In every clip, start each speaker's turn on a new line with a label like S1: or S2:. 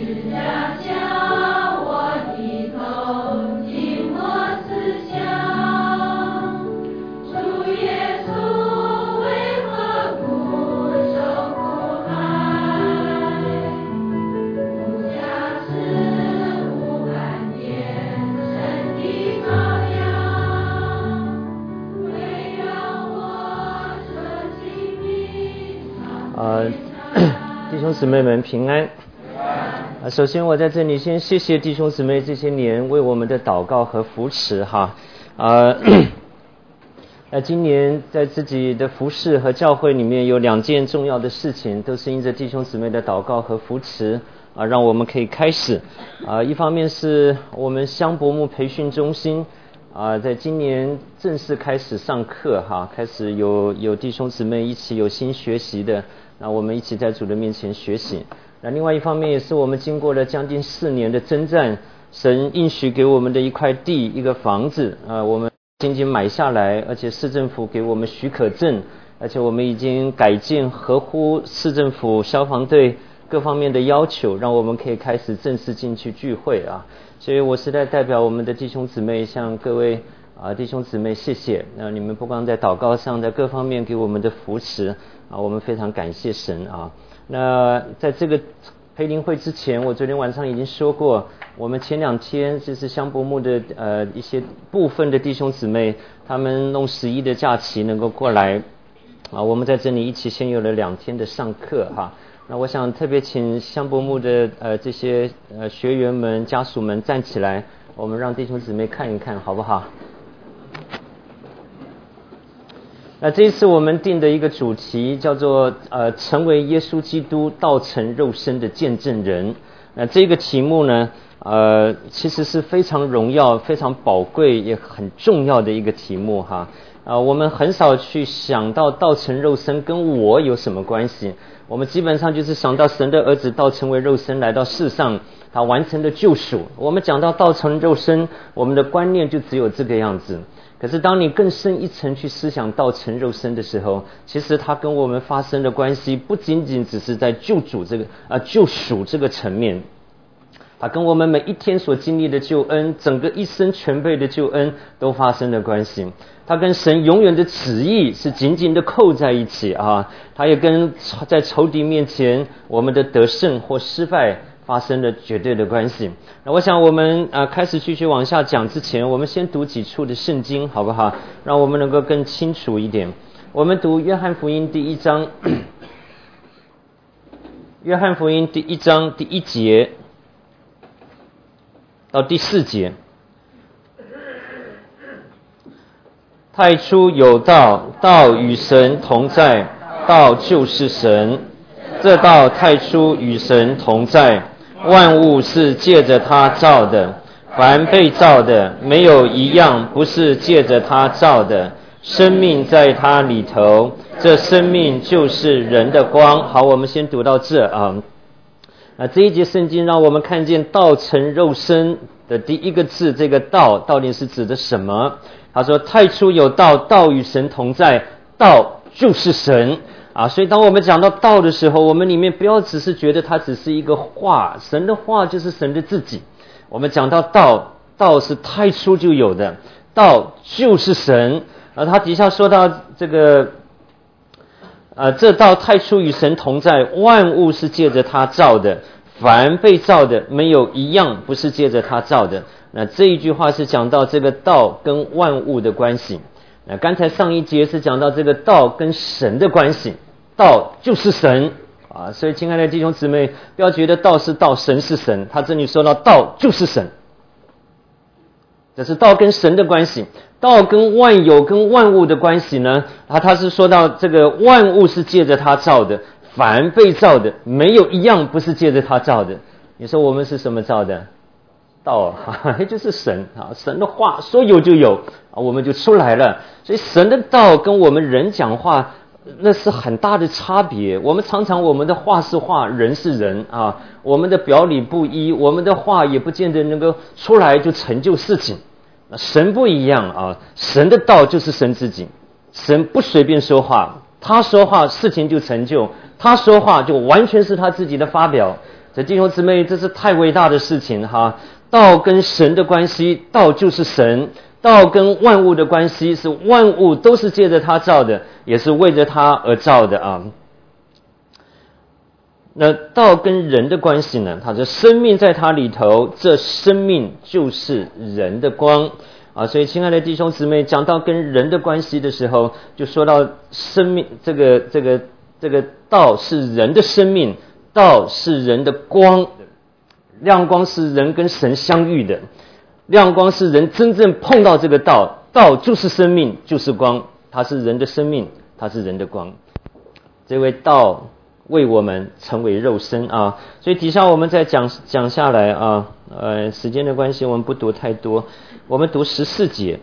S1: 弟兄姊妹们平安。首先我在这里先谢谢弟兄姊妹这些年为我们的祷告和扶持哈。今年在自己的服事和教会里面有2件重要的事情，都是因着弟兄姊妹的祷告和扶持让我们可以开始。一方面是我们香柏木培训中心在今年正式开始上课哈，开始有弟兄姊妹一起有心学习的，那我们一起在主的面前学习。那另外一方面也是我们经过了将近4年的征战，神应许给我们的一块地一个房子我们仅仅买下来，而且市政府给我们许可证，而且我们已经改建合乎市政府消防队各方面的要求，让我们可以开始正式进去聚会所以我实在代表我们的弟兄姊妹向各位弟兄姊妹谢谢。那你们不光在祷告上，在各方面给我们的扶持我们非常感谢神那在这个培灵会之前，我昨天晚上已经说过，我们前2天就是香柏木的一些部分的弟兄姊妹，他们弄11的假期能够过来我们在这里一起先有了2天的上课那我想特别请香柏木的这些学员们家属们站起来，我们让弟兄姊妹看一看好不好？那这一次我们定的一个主题叫做成为耶稣基督道成肉身的见证人。那这个题目呢其实是非常荣耀非常宝贵也很重要的一个题目我们很少去想到道成肉身跟我有什么关系，我们基本上就是想到神的儿子道成为肉身来到世上，他完成了救赎。我们讲到道成肉身，我们的观念就只有这个样子。可是当你更深一层去思想道成肉身的时候，其实它跟我们发生的关系不仅仅只是在救赎这个层面，它跟我们每一天所经历的救恩，整个一生全备的救恩都发生了关系。它跟神永远的旨意是紧紧的扣在一起它也跟在仇敌面前我们的得胜或失败发生了绝对的关系。那我想我们开始继续往下讲之前，我们先读几处的圣经好不好，让我们能够更清楚一点。我们读约翰福音第1章约翰福音第1章第1节到第4节。太初有道，道与神同在，道就是神。这道太初与神同在，万物是借着他造的，凡被造的没有一样不是借着他造的。生命在他里头，这生命就是人的光。好，我们先读到这这一节圣经让我们看见道成肉身的第一个字，这个道到底是指的什么？他说太初有道，道与神同在，道就是神所以当我们讲到道的时候，我们里面不要只是觉得它只是一个话，神的话就是神的自己。我们讲到道，道是太初就有的，道就是神他底下说到这个这道太初与神同在，万物是借着他造的，凡被造的没有一样不是借着他造的。那这一句话是讲到这个道跟万物的关系。那刚才上一节是讲到这个道跟神的关系，道就是神所以亲爱的弟兄姊妹，不要觉得道是道，神是神，他这里说到道就是神，这是道跟神的关系。道跟万有跟万物的关系呢他是说到这个万物是借着他造的，凡被造的没有一样不是借着他造的。你说我们是什么造的？道也就是神神的话说有就有我们就出来了。所以神的道跟我们人讲话那是很大的差别。我们常常我们的话是话，人是人我们的表里不一，我们的话也不见得能够出来就成就事情。神不一样神的道就是神自己，神不随便说话，他说话事情就成就，他说话就完全是他自己的发表。 这弟兄姊妹，这是太伟大的事情哈！道跟神的关系，道就是神；道跟万物的关系，是万物都是借着他造的，也是为着他而造的啊。那道跟人的关系呢？他的生命在他里头，这生命就是人的光啊。所以，亲爱的弟兄姊妹，讲到跟人的关系的时候，就说到生命，这个道是人的生命，道是人的光，亮光是人跟神相遇的，亮光是人真正碰到这个道，道就是生命，就是光，它是人的生命，它是人的光。这位道为我们成为肉身啊，所以底下我们再讲下来啊，时间的关系我们不读太多，我们读14节。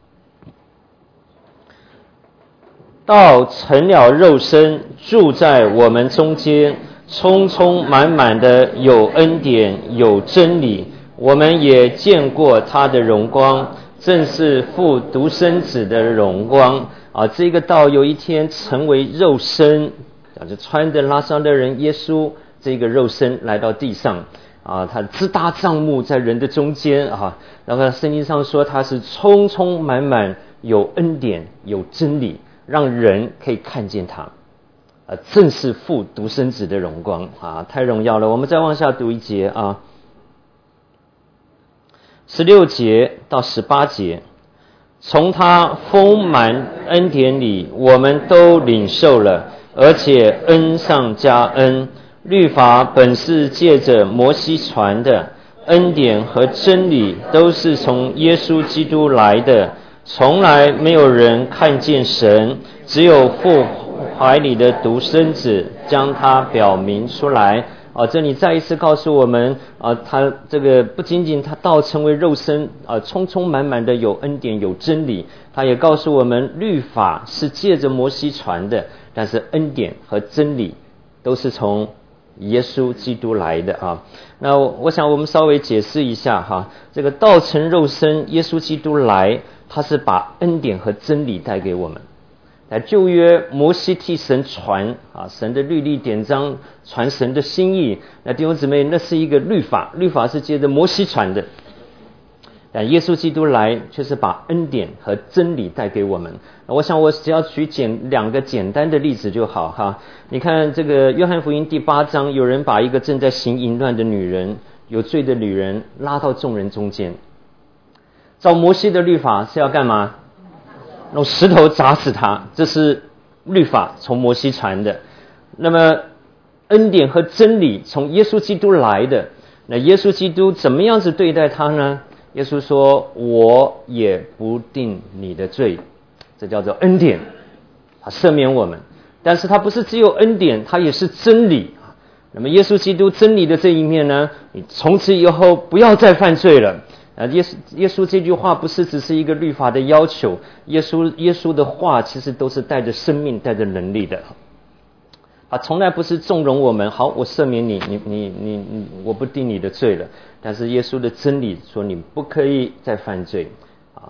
S1: 道成了肉身，住在我们中间，充充满满的有恩典有真理，我们也见过他的荣光，正是父独生子的荣光啊！这个道有一天成为肉身，就穿着拉撒勒人耶稣这个肉身来到地上啊，他自大帐幕在人的中间啊，然后圣经上说他是充充满满有恩典有真理，让人可以看见他。正是父独生子的荣光啊，太荣耀了！我们再往下读一节啊，16节到18节，从他丰满恩典里，我们都领受了，而且恩上加恩。律法本是借着摩西传的，恩典和真理都是从耶稣基督来的，从来没有人看见神，只有父怀里的独生子将他表明出来啊！这里再一次告诉我们啊，他这个不仅仅他道成为肉身啊，充充满满的有恩典有真理，他也告诉我们律法是借着摩西传的，但是恩典和真理都是从耶稣基督来的啊。那我想我们稍微解释一下哈，这个道成肉身，耶稣基督来，他是把恩典和真理带给我们。在旧约，摩西替神传啊，神的律例典章，传神的心意。那弟兄姊妹，那是一个律法，律法是借着摩西传的。但耶稣基督来，却是把恩典和真理带给我们。我想我只要举2个简单的例子就好哈。你看这个约翰福音第8章，有人把一个正在行淫乱的女人，有罪的女人拉到众人中间。照摩西的律法是要干嘛？用石头砸死他，这是律法从摩西传的。那么恩典和真理从耶稣基督来的，那耶稣基督怎么样子对待他呢？耶稣说，我也不定你的罪，这叫做恩典，他赦免我们。但是他不是只有恩典，他也是真理。那么耶稣基督真理的这一面呢，你从此以后不要再犯罪了。耶稣这句话不是只是一个律法的要求，耶稣的话其实都是带着生命带着能力的。他从来不是纵容我们，好，我赦免你，我不定你的罪了。但是耶稣的真理说，你不可以再犯罪啊。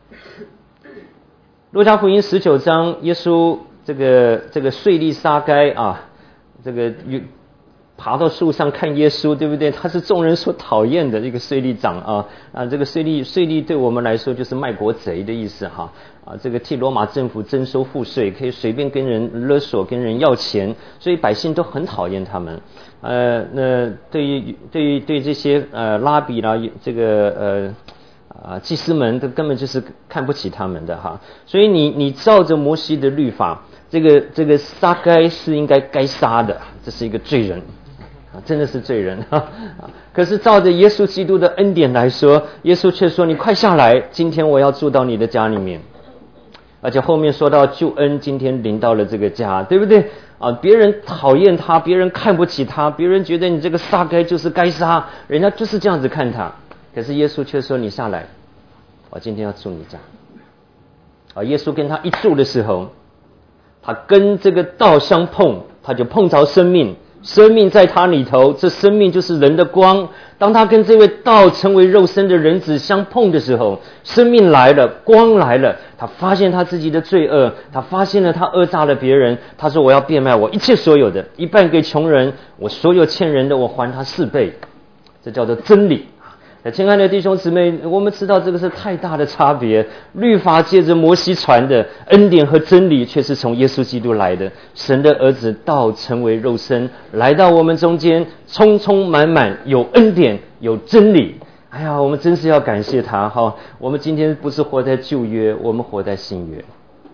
S1: 路加福音19章，耶稣这个税吏撒该啊，这个爬到树上看耶稣，对不对？他是众人所讨厌的一个税吏长啊，这个税吏对我们来说就是卖国贼的意思哈啊，这个替罗马政府征收赋税，可以随便跟人勒索，跟人要钱，所以百姓都很讨厌他们。那对于这些拉比啦，这个祭司们都根本就是看不起他们的哈。所以你照着摩西的律法，这个撒该是应该杀的，这是一个罪人。真的是罪人可是照着耶稣基督的恩典来说，耶稣却说，你快下来，今天我要住到你的家里面。而且后面说到救恩今天临到了这个家，对不对啊？别人讨厌他，别人看不起他，别人觉得你这个撒该就是该杀，人家就是这样子看他。可是耶稣却说，你下来，我今天要住你家啊！耶稣跟他一住的时候，他跟这个道相碰，他就碰着生命， 生命在他里头，这生命就是人的光。当他跟这位道成为肉身的人子相碰的时候，生命来了，光来了，他发现他自己的罪恶，他发现了他讹诈了别人，他说我要变卖我一切所有的，一半给穷人，我所有欠人的我还他4倍，这叫做真理。亲爱的弟兄姊妹，我们知道这个是太大的差别。律法借着摩西传的，恩典和真理却是从耶稣基督来的。神的儿子道成为肉身，来到我们中间，充充满满，有恩典，有真理。哎呀，我们真是要感谢他哈！我们今天不是活在旧约，我们活在新约，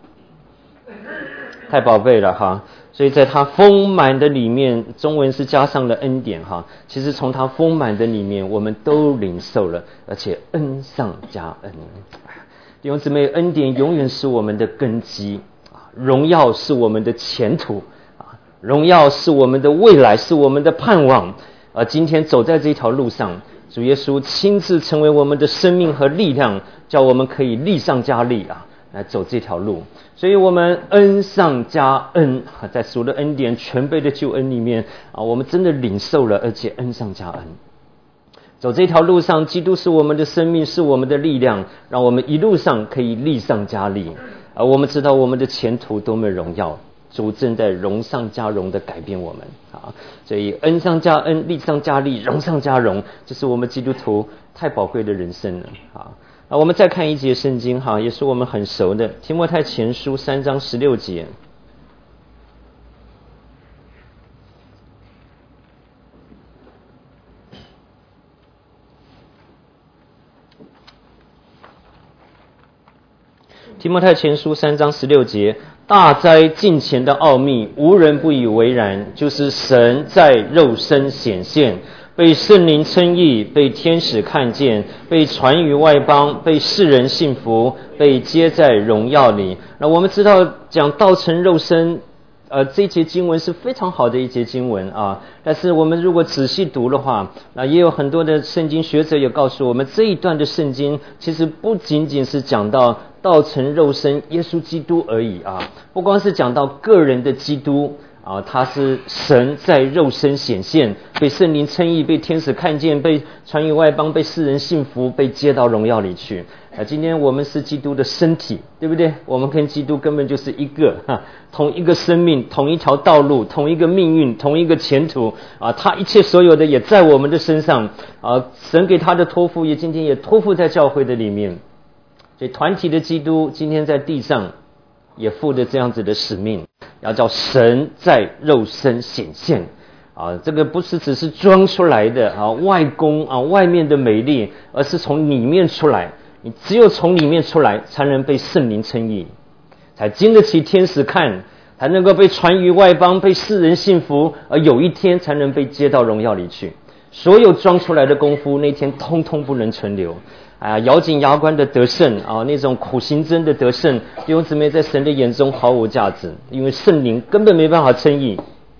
S1: 太宝贝了哈！所以在他丰满的里面，中文是加上了恩典哈。其实从他丰满的里面，我们都领受了，而且恩上加恩。弟兄姊妹，恩典永远是我们的根基啊，荣耀是我们的前途啊，荣耀是我们的未来，是我们的盼望。今天走在这条路上，主耶稣亲自成为我们的生命和力量，叫我们可以力上加力啊，来走这条路。所以我们恩上加恩，在主的恩典全备的救恩里面啊，我们真的领受了，而且恩上加恩。走这条路上，基督是我们的生命，是我们的力量，让我们一路上可以力上加力。我们知道我们的前途多么荣耀，主正在荣上加荣的改变我们啊！所以恩上加恩，力上加力，荣上加荣，这是我们基督徒太宝贵的人生了啊！我们再看一节圣经哈，也是我们很熟的提摩太前书3章16节。提摩太前书3章16节，大哉近前的奥秘，无人不以为然，就是神在肉身显现，被圣灵称义，被天使看见，被传于外邦，被世人信服，被接在荣耀里。那我们知道讲道成肉身，这一节经文是非常好的一节经文啊。但是我们如果仔细读的话，也有很多的圣经学者也告诉我们，这一段的圣经其实不仅仅是讲到道成肉身耶稣基督而已啊，不光是讲到个人的基督啊，他是神在肉身显现，被圣灵称义，被天使看见，被传于外邦，被世人信服，被接到荣耀里去。今天我们是基督的身体，对不对？我们跟基督根本就是一个同一个生命，同一条道路，同一个命运，同一个前途啊！他一切所有的也在我们的身上啊！神给他的托付也今天也托付在教会的里面。所以团体的基督今天在地上也负着这样子的使命，要叫神在肉身显现啊！这个不是只是装出来的啊，外公啊，外面的美丽，而是从里面出来。你只有从里面出来，才能被圣灵称义，才经得起天使看，才能够被传于外邦，被世人信服，而有一天才能被接到荣耀里去。所有装出来的功夫，那天通通不能存留。咬紧牙关的得胜啊，那种苦行僧的得胜，弟兄姊妹在神的眼中毫无价值，因为圣灵根本没办法称义。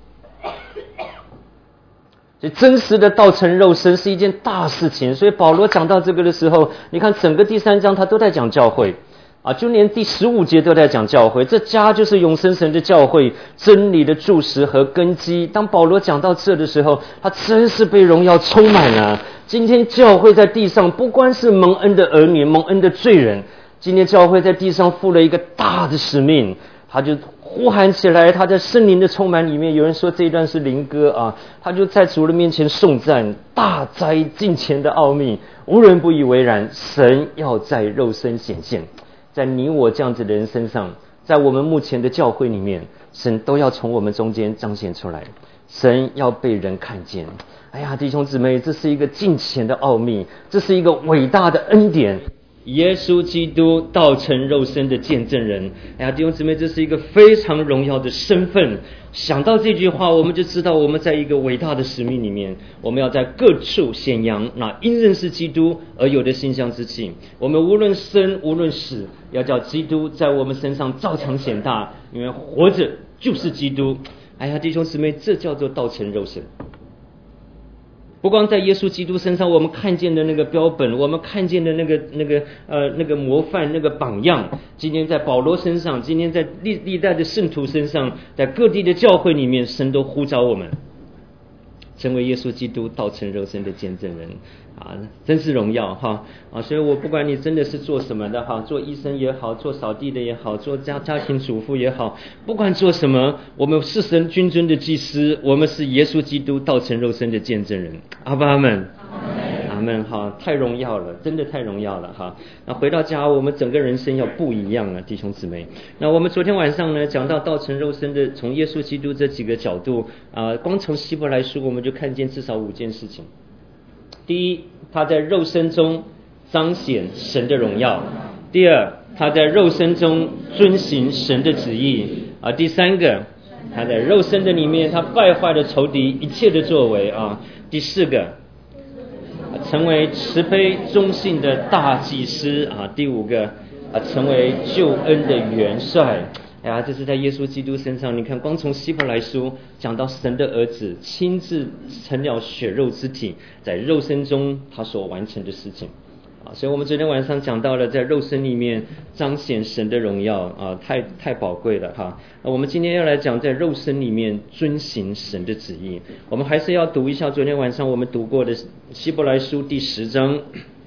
S1: 所以真实的道成肉身是一件大事情。所以保罗讲到这个的时候，你看整个第3章他都在讲教会啊，就连第15节都在讲教会。这家就是永生神的教会，真理的柱石和根基。当保罗讲到这的时候，他真是被荣耀充满了。今天教会在地上不光是蒙恩的儿女，蒙恩的罪人，今天教会在地上负了一个大的使命，他就呼喊起来，他在圣灵的充满里面，有人说这一段是灵歌啊，他就在主的面前颂赞，大哉近前的奥秘，无人不以为然，神要在肉身显现，在你我这样子的人身上，在我们目前的教会里面，神都要从我们中间彰显出来，神要被人看见。哎呀，弟兄姊妹，这是一个近前的奥秘，这是一个伟大的恩典，耶稣基督道成肉身的见证人。哎呀，弟兄姊妹，这是一个非常荣耀的身份。想到这句话，我们就知道我们在一个伟大的使命里面，我们要在各处显扬那因认识基督而有的馨香之气。我们无论生无论死，要叫基督在我们身上照常显大，因为活着就是基督。哎呀，弟兄姊妹，这叫做道成肉身。不光在耶稣基督身上我们看见的那个标本，我们看见的那个模范，那个榜样，今天在保罗身上，今天在历代的圣徒身上，在各地的教会里面，神都呼召我们成为耶稣基督道成肉身的见证人啊，真是荣耀哈啊！所以我不管你真的是做什么的哈，做医生也好，做扫地的也好，做家庭主妇也好，不管做什么，我们是神君尊的祭司，我们是耶稣基督道成肉身的见证人。阿爸阿们。阿们哈，太荣耀了，真的太荣耀了哈。那回到家，我们整个人生要不一样了，弟兄姊妹。那我们昨天晚上呢，讲到道成肉身的，从耶稣基督这几个角度光从希伯来书我们就看见至少5件事情。第一，他在肉身中彰显神的荣耀；第二，他在肉身中遵行神的旨意第三个，他在肉身的里面，他败坏了仇敌一切的作为第四个，成为慈悲忠信的大祭司第五个成为救恩的元帅。这是在耶稣基督身上，你看光从希伯来书讲到神的儿子亲自成了血肉之体，在肉身中他所完成的事情所以我们昨天晚上讲到了在肉身里面彰显神的荣耀太宝贵了哈。我们今天要来讲在肉身里面遵行神的旨意。我们还是要读一下昨天晚上我们读过的希伯来书第10章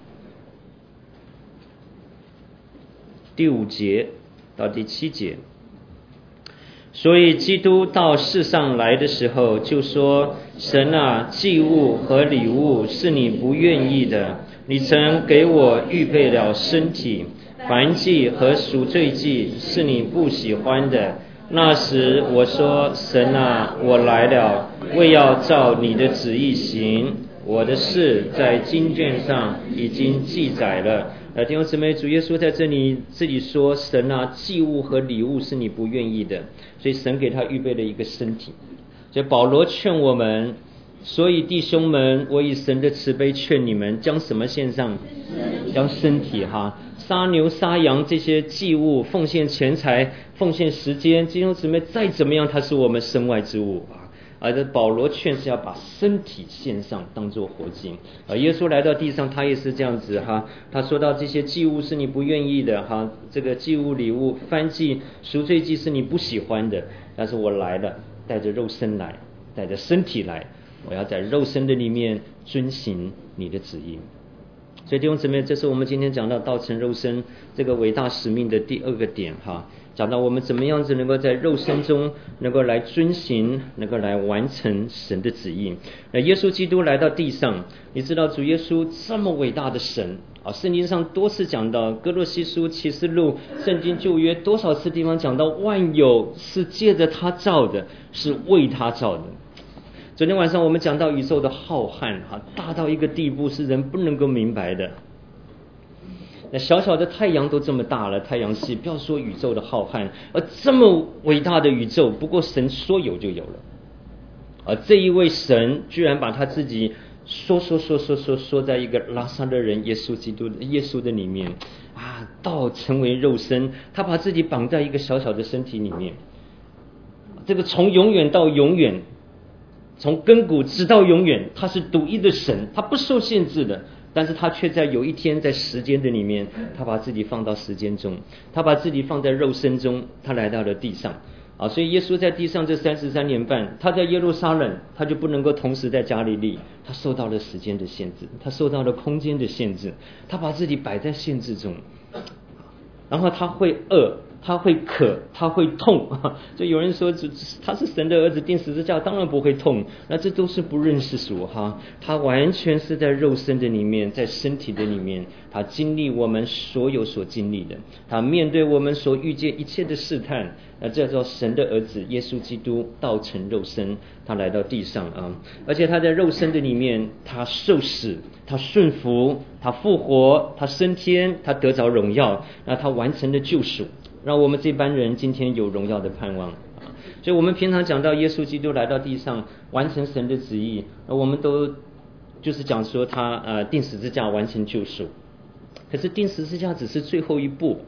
S1: 第5节到第7节。所以基督到世上来的时候就说，神啊，祭物和礼物是你不愿意的，你曾给我预备了身体，燔祭和赎罪祭是你不喜欢的。那时我说，神啊，我来了，为要照你的旨意行，我的事在经卷上已经记载了。弟兄姊妹，主耶稣在这里说，神啊，祭物和礼物是你不愿意的，所以神给他预备了一个身体。所以保罗劝我们，所以弟兄们，我以神的慈悲劝你们，将什么献上？将身体杀牛杀羊这些祭物，奉献钱财，奉献时间，弟兄姊妹，再怎么样它是我们身外之物这保罗劝是要把身体献上，当作活祭耶稣来到地上，他也是这样子他说到这些祭物是你不愿意的这个祭物礼物燔祭赎罪祭是你不喜欢的，但是我来了，带着肉身来，带着身体来，我要在肉身的里面遵行你的旨意。所以弟兄姊妹，这是我们今天讲到道成肉身这个伟大使命的第2个点讲到我们怎么样子能够在肉身中能够来遵行，能够来完成神的旨意。耶稣基督来到地上，你知道主耶稣这么伟大的神圣经上多次讲到，哥罗西书启示录圣经旧约多少次地方讲到万有是借着他造的，是为他造的。昨天晚上我们讲到宇宙的浩瀚大到一个地步是人不能够明白的。那小小的太阳都这么大了，太阳系不要说宇宙的浩瀚，而这么伟大的宇宙，不过神说有就有了这一位神居然把他自己说在一个拉撒勒人耶稣的里面道成为肉身，他把自己绑在一个小小的身体里面，这个从永远到永远，从亘古直到永远，他是独一的神，他不受限制的，但是他却在有一天在时间的里面，他把自己放到时间中，他把自己放在肉身中，他来到了地上所以耶稣在地上这33年半，他在耶路撒冷，他就不能够同时在加利利，他受到了时间的限制，他受到了空间的限制，他把自己摆在限制中，然后他会饿，他会渴，他会痛就有人说他是神的儿子，钉十字架当然不会痛，那这都是不认识主他完全是在肉身的里面，在身体的里面，他经历我们所有所经历的，他面对我们所遇见一切的试探，那这叫神的儿子耶稣基督道成肉身，他来到地上而且他在肉身的里面，他受死，他顺服，他复活，他升天，他得着荣耀，那他完成了救赎，让我们这班人今天有荣耀的盼望所以我们平常讲到耶稣基督来到地上完成神的旨意，我们都就是讲说他钉十字架完成救赎，可是钉十字架只是最后一步，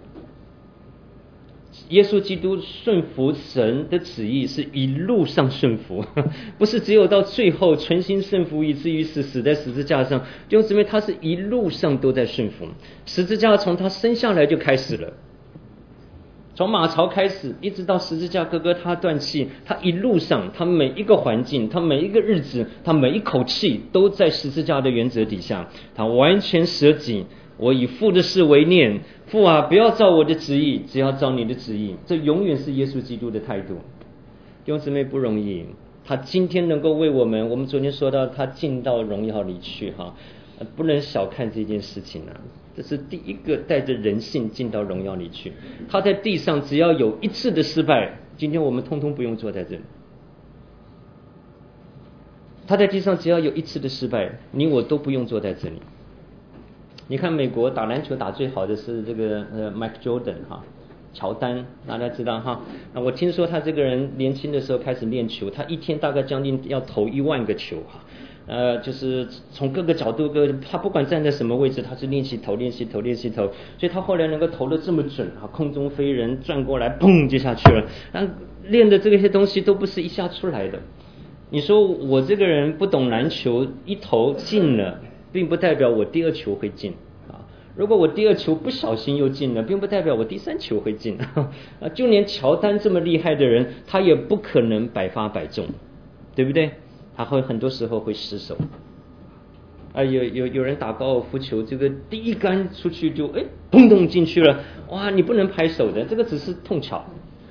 S1: 耶稣基督顺服神的旨意是一路上顺服，不是只有到最后存心顺服以至于死在十字架上，弟兄姊妹，他是一路上都在顺服，十字架从他生下来就开始了， 从马槽开始一直到十字架，哥哥他断气，他一路上他每一个环境，他每一个日子，他每一口气都在十字架的原则底下，他完全舍己。我以父的事为念，父啊，不要照我的旨意，只要照你的旨意。这永远是耶稣基督的态度。弟兄姊妹，不容易，他今天能够为我们昨天说到他进到荣耀里去哈，不能小看这件事情啊。这是第一个带着人性进到荣耀里去。他在地上只要有一次的失败，今天我们通通不用坐在这里。他在地上只要有一次的失败，你我都不用坐在这里。你看美国打篮球打最好的是这个Mike Jordan 哈，乔丹，大家知道哈。那我听说他这个人年轻的时候开始练球，他一天大概将近要投10000个球哈。就是从各个角度他不管站在什么位置，他是练习投，所以他后来能够投得这么准啊，空中飞人转过来，砰就下去了。练的这些东西都不是一下出来的。你说我这个人不懂篮球，一投进了，并不代表我第二球会进啊。如果我第二球不小心又进了，并不代表我第三球会进啊。就连乔丹这么厉害的人，他也不可能百发百中，对不对？他会很多时候会失手。有人打高尔夫球，这个第一杆出去就砰咚进去了，哇，你不能拍手的，这个只是碰巧。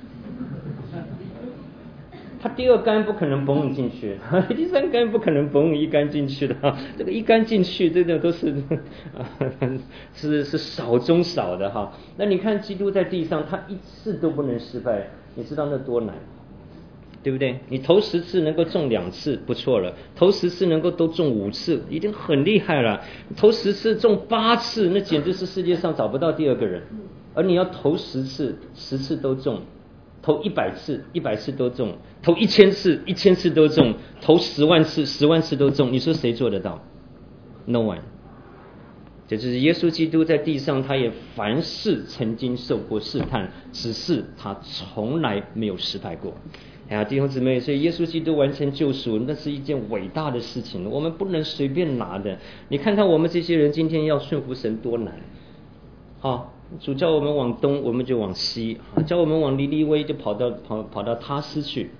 S1: 他第二杆不可能嘣进去，第三杆不可能嘣一杆进去的，这个一杆进去，这个都是是少中少的哈。那你看基督在地上，他一次都不能失败，你知道那多难，对不对？你投10次能够中2次不错了，投10次能够都中5次，已经很厉害了。投10次中8次，那简直是世界上找不到第二个人。而你要投10次，10次都中。投100次，100次都中；投1000次，1000次都中；投10万次，10万次都中。你说谁做得到 ？No one。这就是耶稣基督在地上，他也凡事曾经受过试探，只是他从来没有失败过。哎呀，弟兄姊妹，所以耶稣基督完成救赎，那是一件伟大的事情，我们不能随便拿的。你看看我们这些人今天要顺服神多难，好。主叫我们往东，我们就往西；叫我们往尼尼微，就跑到他施去。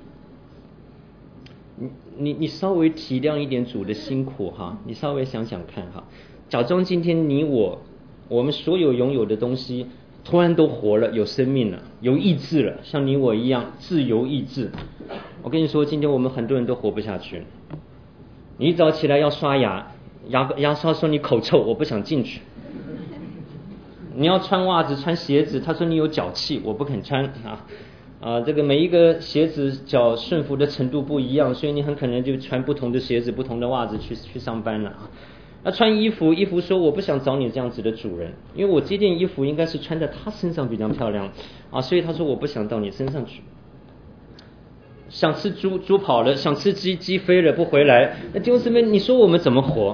S1: 你稍微体谅一点主的辛苦哈，你稍微想想看哈，假装今天你我们所有拥有的东西，突然都活了，有生命了，有意志了，像你我一样自由意志。我跟你说，今天我们很多人都活不下去。你一早起来要刷牙，牙刷说你口臭，我不想进去。你要穿袜子穿鞋子，他说你有脚气，我不肯穿这个每一个鞋子脚顺服的程度不一样，所以你很可能就穿不同的鞋子不同的袜子去上班了。那穿衣服说我不想找你这样子的主人，因为我这件衣服应该是穿在他身上比较漂亮所以他说我不想到你身上去。想吃猪跑了，想吃鸡飞了不回来，那弟兄姊妹，你说我们怎么活？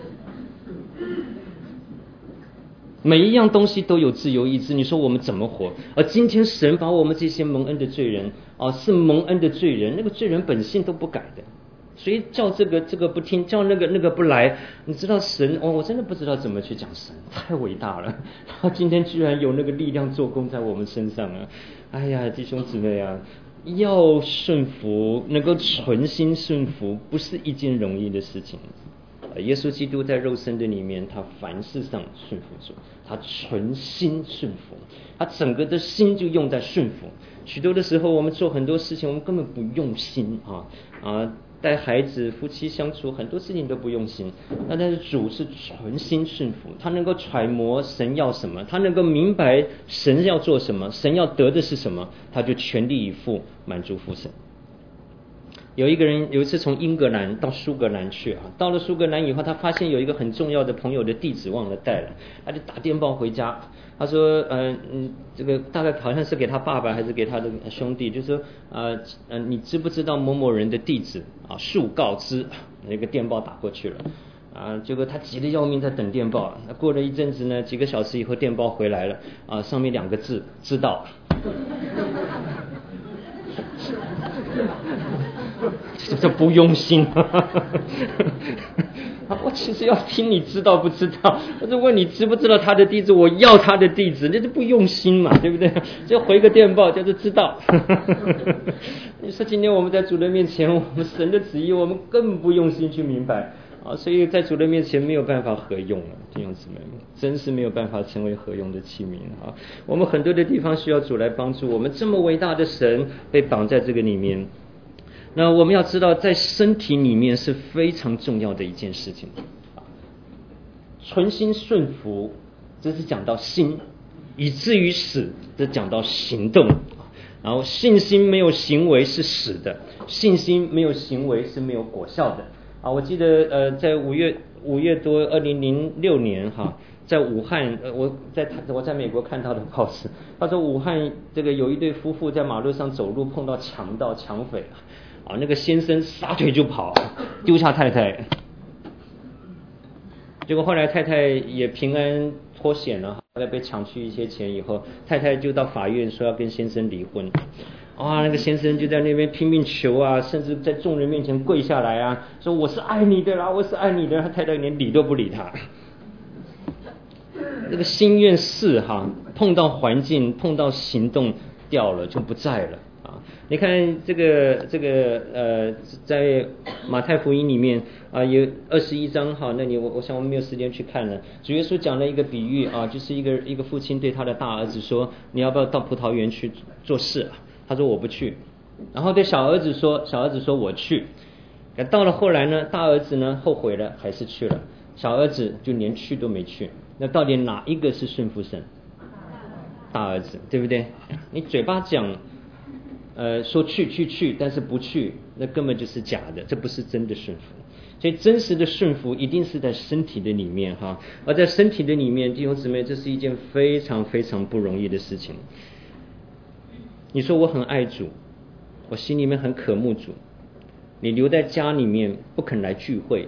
S1: 每一样东西都有自由意志，你说我们怎么活？而今天神把我们这些蒙恩的罪人是蒙恩的罪人，那个罪人本性都不改的，所以叫这个不听，叫那个不来。你知道神我真的不知道怎么去讲神，太伟大了，他今天居然有那个力量做工在我们身上啊！哎呀，弟兄姊妹啊，要顺服，能够存心顺服，不是一件容易的事情。耶稣基督在肉身的里面，他凡事上顺服主，他存心顺服，他整个的心就用在顺服。许多的时候我们做很多事情我们根本不用心带孩子夫妻相处很多事情都不用心，但是主是存心顺服，他能够揣摩神要什么，他能够明白神要做什么，神要得的是什么，他就全力以赴满足父神。有一个人有一次从英格兰到苏格兰去到了苏格兰以后，他发现有一个很重要的朋友的地址忘了带了，他就打电报回家，他说这个大概好像是给他爸爸还是给他的兄弟，就说你知不知道某某人的地址速告知。那个电报打过去了结果他急得要命在等电报。过了一阵子呢，几个小时以后电报回来了上面2个字，知道。这不用心我其实要听你知道不知道，我是问你知不知道他的地址，我要他的地址，那就不用心嘛，对不对？就回个电报叫做知道。你说今天我们在主的面前，我们神的旨意我们更不用心去明白啊，所以在主的面前没有办法合用了，弟兄姊妹，真是没有办法成为合用的器皿啊！我们很多的地方需要主来帮助我们，这么伟大的神被绑在这个里面。那我们要知道，在身体里面是非常重要的一件事情。存心顺服，这是讲到心；以至于死，这讲到行动。然后信心没有行为是死的，信心没有行为是没有果效的。我记得在5月多2006年在武汉，我在美国看到的报纸，他说武汉这个有一对夫妇在马路上走路碰到强盗抢匪那个先生撒腿就跑，丢下太太，结果后来太太也平安脱险了，后来被抢去一些钱以后，太太就到法院说要跟先生离婚。那个先生就在那边拼命求啊，甚至在众人面前跪下来啊，说我是爱你的啦，我是爱你的。他太太连理都不理他。这个心愿是碰到环境，碰到行动掉了就不在了你看这个在马太福音里面有21章那我想我们没有时间去看了。主耶稣讲了一个比喻就是一个父亲对他的大儿子说，你要不要到葡萄园去做事他说我不去。然后对小儿子说我去。到了后来呢，大儿子呢后悔了，还是去了，小儿子就连去都没去。那到底哪一个是顺服神？大儿子，对不对？你嘴巴讲说去，但是不去，那根本就是假的，这不是真的顺服。所以真实的顺服一定是在身体的里面而在身体的里面，弟兄姊妹，这是一件非常非常不容易的事情。你说我很爱主，我心里面很渴慕主，你留在家里面不肯来聚会，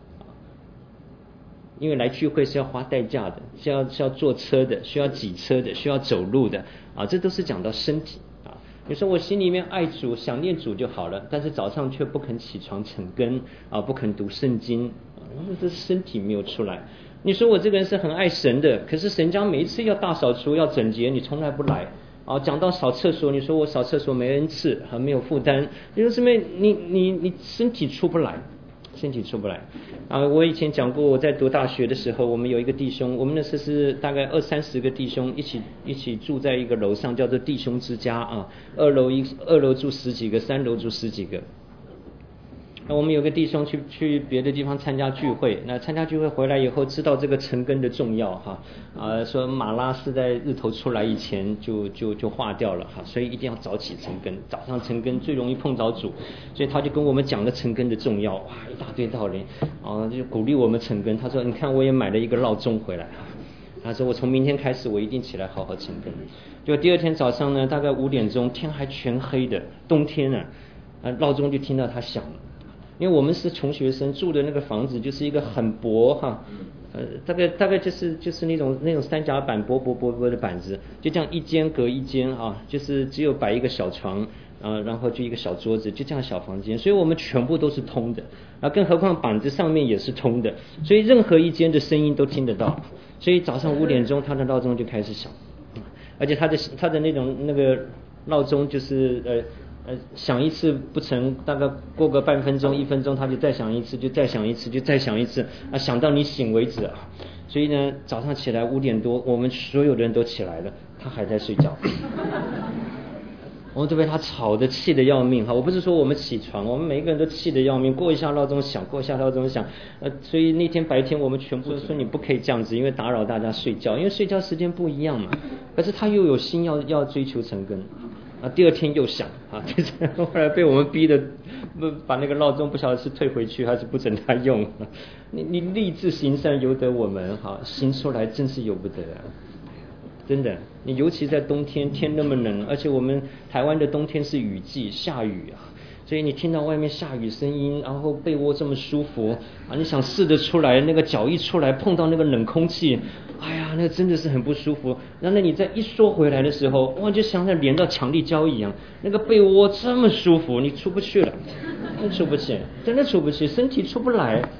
S1: 因为来聚会是要花代价的，是要坐车的，需要挤车的，需要走路的这都是讲到身体你说我心里面爱主，想念主就好了，但是早上却不肯起床晨更不肯读圣经那这身体没有出来。你说我这个人是很爱神的，可是神家每一次要大扫除要整洁，你从来不来讲到扫厕所，你说我扫厕所没人次，很没有负担，因为什么？你身体出不来。我以前讲过，我在读大学的时候，我们有一个弟兄，我们那时是大概20-30个弟兄一起住在一个楼上，叫做弟兄之家2楼住10几个，3楼住10几个。那我们有个弟兄去别的地方参加聚会，那参加聚会回来以后，知道这个晨更的重要说马拉是在日头出来以前就化掉了所以一定要早起晨更，早上晨更最容易碰着主，所以他就跟我们讲了晨更的重要，一大堆道理就鼓励我们晨更。他说你看我也买了一个闹钟回来他说我从明天开始我一定起来好好晨更。就第二天早上呢，大概5点钟，天还全黑的，冬天闹钟就听到他响了。因为我们是穷学生，住的那个房子就是一个很薄大概就是那种3甲板薄的板子，就这样一间隔一间就是只有摆一个小床然后就一个小桌子，就这样小房间，所以我们全部都是通的更何况板子上面也是通的，所以任何一间的声音都听得到。所以早上5点钟他的闹钟就开始响，而且他的那个闹钟就是响一次不成，大概过个半分钟1分钟他就再响一次，就再响一次，就再响一次响到你醒为止所以呢，早上起来5点多，我们所有的人都起来了，他还在睡觉我们都被他吵得气得要命我不是说我们起床，我们每一个人都气得要命，过一下闹钟响，所以那天白天我们全部说你不可以这样子，因为打扰大家睡觉，因为睡觉时间不一样嘛。可是他又有心要追求晨更第二天又响就是后来被我们逼的把那个闹钟不晓得是退回去还是不准他用你立志行善由得我们行出来真是由不得真的。你尤其在冬天，天那么冷，而且我们台湾的冬天是雨季，下雨所以你听到外面下雨声音，然后被窝这么舒服你想试得出来，那个脚一出来碰到那个冷空气，哎呀，那个真的是很不舒服。那你再一缩回来的时候，就像在连到强力胶一样，那个被窝这么舒服，你出不去了，出不去，真的出不去，身体出不来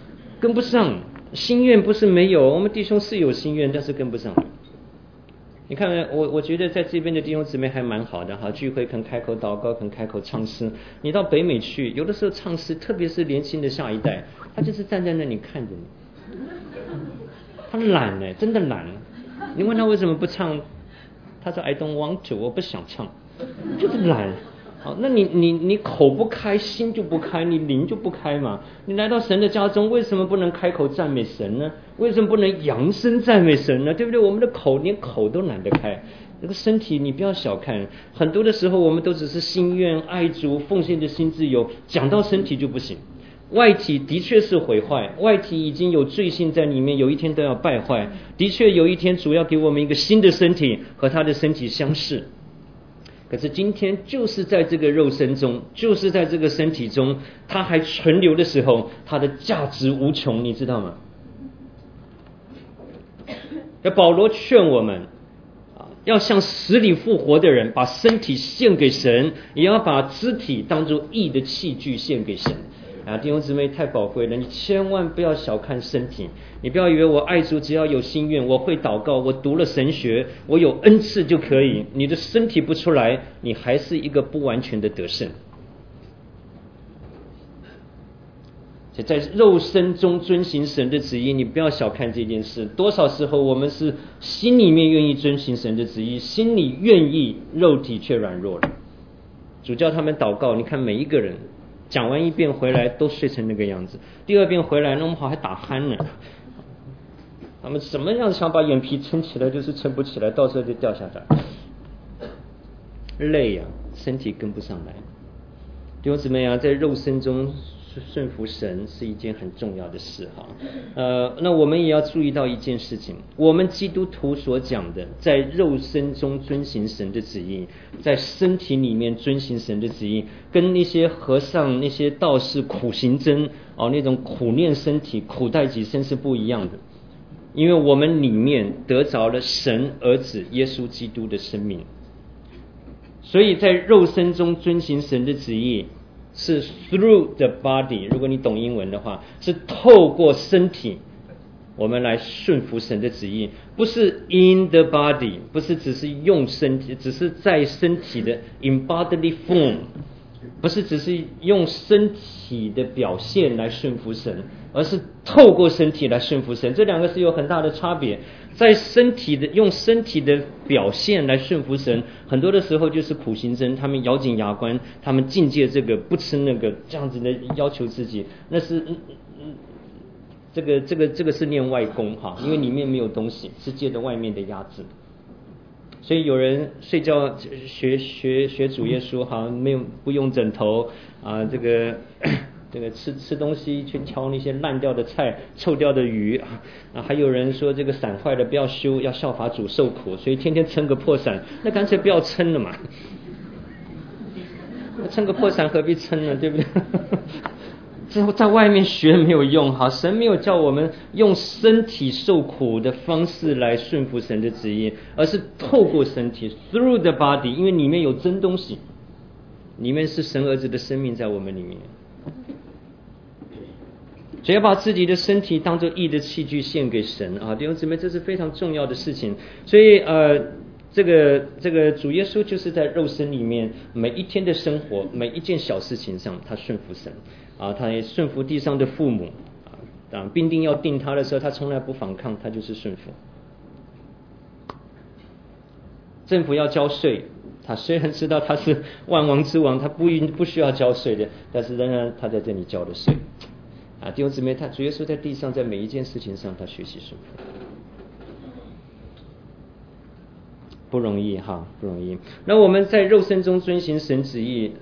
S1: 跟不上。心愿不是没有，我们弟兄是有心愿，但是跟不上。你看我觉得在这边的弟兄姊妹还蛮好的哈，聚会肯开口祷告，肯开口唱诗。你到北美去，有的时候唱诗，特别是年轻的下一代，他就是站在那里看着你，他懒呢，真的懒。你问他为什么不唱，他说 I don't want to， 我不想唱，就是懒。好，那你口不开，心就不开，你灵就不开嘛。你来到神的家中，为什么不能开口赞美神呢？为什么不能扬声赞美神呢？对不对？我们的口连口都懒得开。这个身体你不要小看，很多的时候我们都只是心愿爱主奉献的心自由，讲到身体就不行。外体的确是毁坏，外体已经有罪性在里面，有一天都要败坏。的确有一天主要给我们一个新的身体，和他的身体相似。可是今天就是在这个肉身中，就是在这个身体中，它还存留的时候，它的价值无穷，你知道吗？保罗劝我们要像死里复活的人，把身体献给神，也要把肢体当作义的器具献给神。弟兄姊妹太宝贵了，你千万不要小看身体。你不要以为我爱主只要有心愿，我会祷告，我读了神学，我有恩赐就可以。你的身体不出来，你还是一个不完全的得胜。在肉身中遵行神的旨意，你不要小看这件事。多少时候我们是心里面愿意遵行神的旨意，心里愿意，肉体却软弱了。主叫他们祷告，你看每一个人讲完一遍回来都睡成那个样子，第二遍回来弄不好还打鼾呢。他们什么样想把眼皮撑起来，就是撑不起来，到时候就掉下来，累呀，身体跟不上来。弟兄姊妹啊，在肉身中顺服神是一件很重要的事哈。那我们也要注意到一件事情，我们基督徒所讲的，在肉身中遵行神的旨意，在身体里面遵行神的旨意，跟那些和尚、那些道士苦行僧那种苦练身体、苦待己身是不一样的。因为我们里面得着了神儿子耶稣基督的生命，所以在肉身中遵行神的旨意是 through the body， 如果你懂英文的话，是透过身体我们来顺服神的旨意，不是 in the body， 不是只是用身体，只是在身体的 in bodily form， 不是只是用身体的表现来顺服神，而是透过身体来顺服神。这两个是有很大的差别。在身体的用身体的表现来顺服神，很多的时候就是苦行僧，他们咬紧牙关，他们境界这个不吃那个，这样子的要求自己，那是这个是练外功哈，因为里面没有东西，是借着外面的压制。所以有人睡觉学主耶稣哈，不用枕头这个吃东西去挑那些烂掉的菜、臭掉的鱼还有人说这个伞坏了不要修，要效法主受苦，所以天天撑个破伞，那干脆不要撑了嘛。撑个破伞何必撑呢？对不对？在外面学没有用哈，神没有叫我们用身体受苦的方式来顺服神的旨意，而是透过身体 through the body， 因为里面有真东西，里面是神儿子的生命在我们里面。所以要把自己的身体当作义的器具献给神弟兄姊妹，这是非常重要的事情。所以这个主耶稣就是在肉身里面每一天的生活，每一件小事情上他顺服神他也顺服地上的父母兵丁要定他的时候，他从来不反抗，他就是顺服。政府要交税，他虽然知道他是万王之王，他不需要交税的，但是仍然他在这里交了税弟兄姊妹，他主耶稣在地上，在每一件事情上他学习顺服，不容易哈，不容易。那我们在肉身中遵行神旨意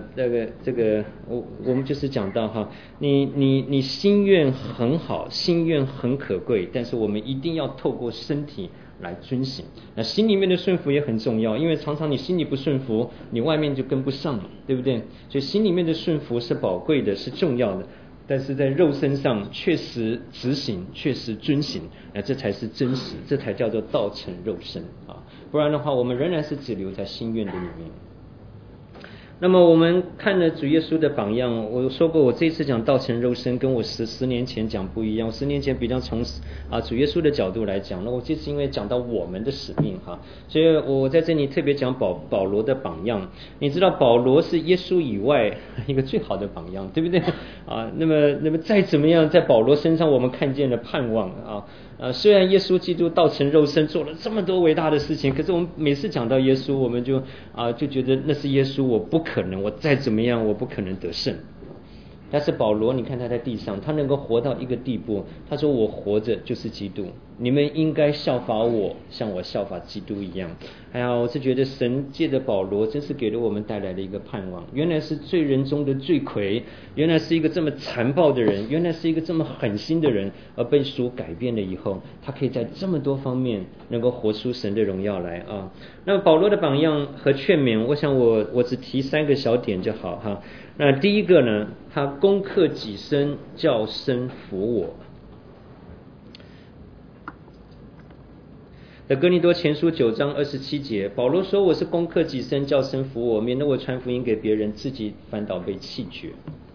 S1: 我们就是讲到哈，你心愿很好，心愿很可贵，但是我们一定要透过身体来遵行。那心里面的顺服也很重要，因为常常你心里不顺服，你外面就跟不上了，对不对？所以心里面的顺服是宝贵的，是重要的，但是在肉身上确实执行，确实遵行，这才是真实，这才叫做道成肉身不然的话我们仍然是只留在心愿的里面。 那么我们看了主耶稣的榜样，我说过我这次讲道成肉身跟我十年前讲不一样。10年前比较从主耶稣的角度来讲，那我这次因为讲到我们的使命所以我在这里特别讲保罗的榜样。你知道保罗是耶稣以外一个最好的榜样，对不对那么再怎么样，在保罗身上我们看见了盼望虽然耶稣基督道成肉身做了这么多伟大的事情，可是我们每次讲到耶稣，我们就觉得那是耶稣，我不可能，我再怎么样我不可能得胜。但是保罗你看他在地上，他能够活到一个地步，他说我活着就是基督，你们应该效法我，像我效法基督一样。我是觉得神借着保罗真是给了我们带来了一个盼望，原来是罪人中的罪魁，原来是一个这么残暴的人，原来是一个这么狠心的人，而被主改变了以后，他可以在这么多方面能够活出神的荣耀来那么保罗的榜样和劝勉，我想我只提3个小点就好那第一个呢，他攻克己身，叫身服我。在哥林多前书9章27节，保罗说我是攻克己身，叫身服我，免得我传福音给别人，自己反倒被弃绝。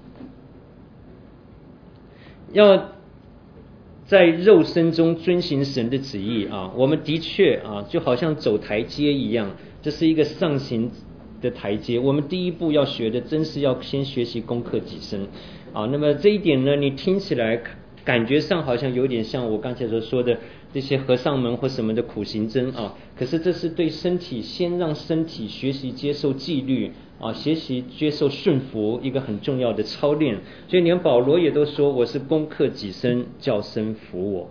S1: 要在肉身中遵行神的旨意我们的确就好像走台阶一样，这是一个上行的台阶。我们第一步要学的，真是要先学习攻克己身那么这一点呢，你听起来感觉上好像有点像我刚才所说的这些和尚们或什么的苦行僧可是这是对身体，先让身体学习接受纪律学习接受顺服，一个很重要的操练。所以连保罗也都说我是攻克己身，叫身服我。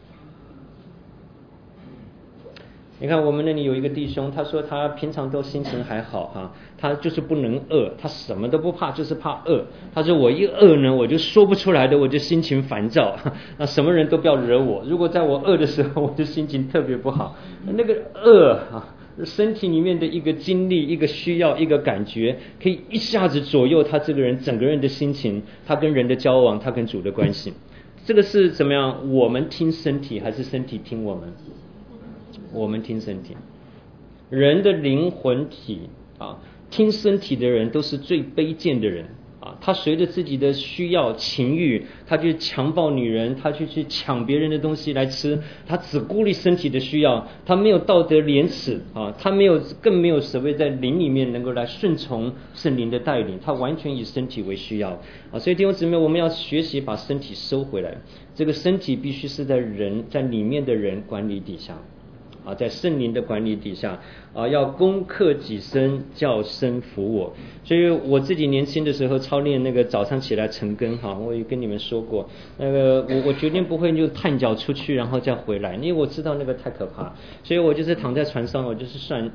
S1: 你看我们那里有一个弟兄，他说他平常都心情还好他就是不能饿，他什么都不怕，就是怕饿。他说我一饿呢，我就说不出来的，我就心情烦躁什么人都不要惹我，如果在我饿的时候，我就心情特别不好。那个饿身体里面的一个经历，一个需要，一个感觉，可以一下子左右他这个人整个人的心情，他跟人的交往，他跟主的关系。这个是怎么样？我们听身体还是身体听我们？我们听身体。人的灵魂体听身体的人都是最卑贱的人他随着自己的需要情欲，他去强暴女人，他去抢别人的东西来吃，他只顾虑身体的需要，他没有道德廉耻他更没有所谓在灵里面能够来顺从圣灵的带领，他完全以身体为需要所以弟兄姊妹，我们要学习把身体收回来，这个身体必须是在里面的人管理底下在圣灵的管理底下要攻克己身，叫身服我。所以我自己年轻的时候操练那个早上起来晨更我也跟你们说过，那个我决定不会就探脚出去然后再回来，因为我知道那个太可怕，所以我就是躺在船上，我就是算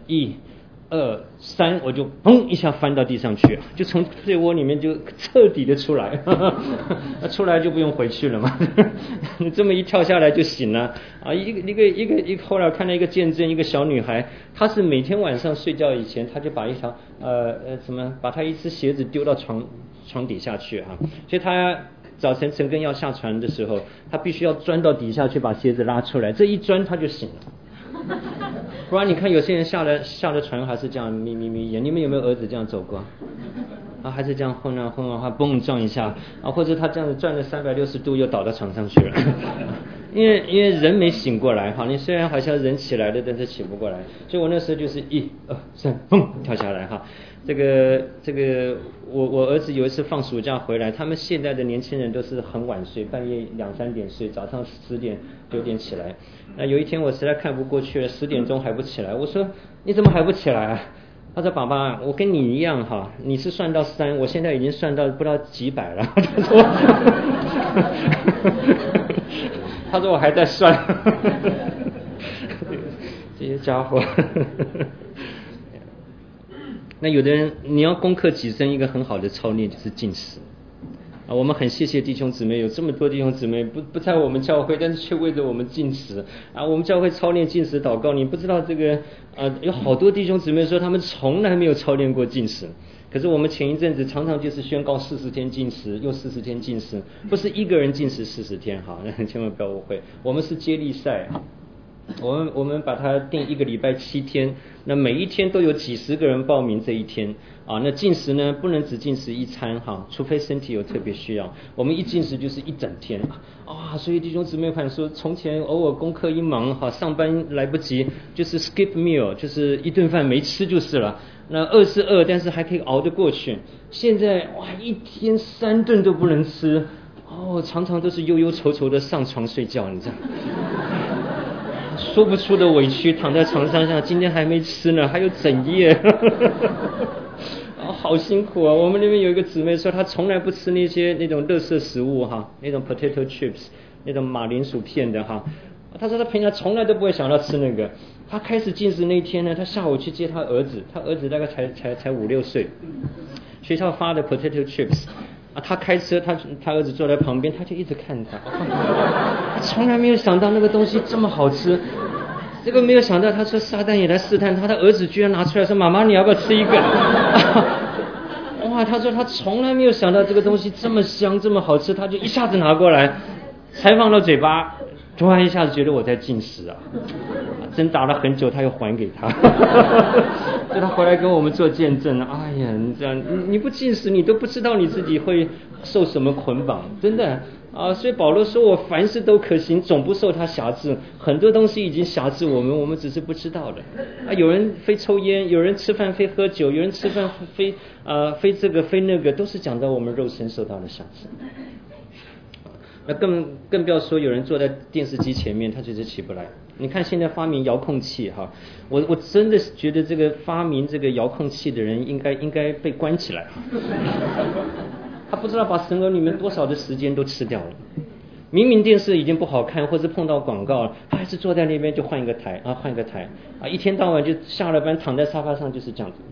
S1: 1、2、3，我就砰一下翻到地上去，就从睡窝里面就彻底的出来出来就不用回去了嘛你这么一跳下来就醒了一个后来看到一个见证，一个小女孩，她是每天晚上睡觉以前，她就把把她一只鞋子丢到床底下去所以她早晨晨更要下船的时候，她必须要钻到底下去把鞋子拉出来，这一钻她就醒了不然你看有些人下了船还是这样眯眼，你们有没有儿子这样走过还是这样混啊他蹦撞一下或者他这样子转了360度又倒到床上去了因为人没醒过来你虽然好像人起来了，但是起不过来，所以我那时候就是1、2、3砰跳下来这个我儿子有一次放暑假回来，他们现在的年轻人都是很晚睡，半夜2、3点睡，早上10点9点起来。那有一天我实在看不过去了，10点钟还不起来，我说你怎么还不起来他说爸爸，我跟你一样你是算到3，我现在已经算到不知道几百了他说我还在算这些家伙那有的人你要攻克己身，一个很好的操练就是禁食我们很谢谢弟兄姊妹，有这么多弟兄姊妹不在我们教会，但是却为着我们禁食我们教会操练禁食祷告，你不知道这个有好多弟兄姊妹说他们从来没有操练过禁食，可是我们前一阵子常常就是宣告40天禁食，又40天禁食，不是一个人禁食40天千万不要误会，我们是接力赛我们把它定1个礼拜7天，那每一天都有几十个人报名这一天啊。那禁食呢，不能只禁食1餐哈，除非身体有特别需要。我们一禁食就是1整天啊。所以弟兄姊妹朋友说，从前偶尔功课一忙哈，上班来不及，就是 skip meal， 就是一顿饭没吃就是了。那饿是饿，但是还可以熬得过去。现在哇，一天3顿都不能吃常常都是忧忧愁愁的上床睡觉，你知道。说不出的委屈，躺在床上想，今天还没吃呢，还有整夜，好辛苦啊！我们那边有一个姊妹说，她从来不吃那种垃圾食物哈，那种 potato chips， 那种马铃薯片的哈。她说她平常从来都不会想到吃那个。她开始禁食那天呢，她下午去接她儿子，她儿子大概才5、6岁，学校发的 potato chips。他开车，他儿子坐在旁边，他就一直看他。他从来没有想到那个东西这么好吃，这个没有想到。他说撒旦也来试探他，的儿子居然拿出来说：“妈妈，你要不要吃一个？”哇！他说他从来没有想到这个东西这么香，这么好吃，他就一下子拿过来，才放到嘴巴，突然一下子觉得我在进食啊！挣扎了很久，他又还给他。就他回来跟我们做见证，哎呀，你这样你不禁食，你都不知道你自己会受什么捆绑，真的啊！所以保罗说我凡事都可行，总不受他辖制。很多东西已经辖制我们，我们只是不知道的啊。有人非抽烟，有人吃饭非喝酒，有人吃饭非这个非那个，都是讲到我们肉身受到的辖制。那更不要说有人坐在电视机前面，他就是起不来。你看现在发明遥控器哈，我真的觉得这个发明这个遥控器的人应该被关起来。他不知道把神儿里面多少的时间都吃掉了。明明电视已经不好看，或是碰到广告了，他还是坐在那边就换一个台啊，一天到晚就下了班躺在沙发上就是这样子。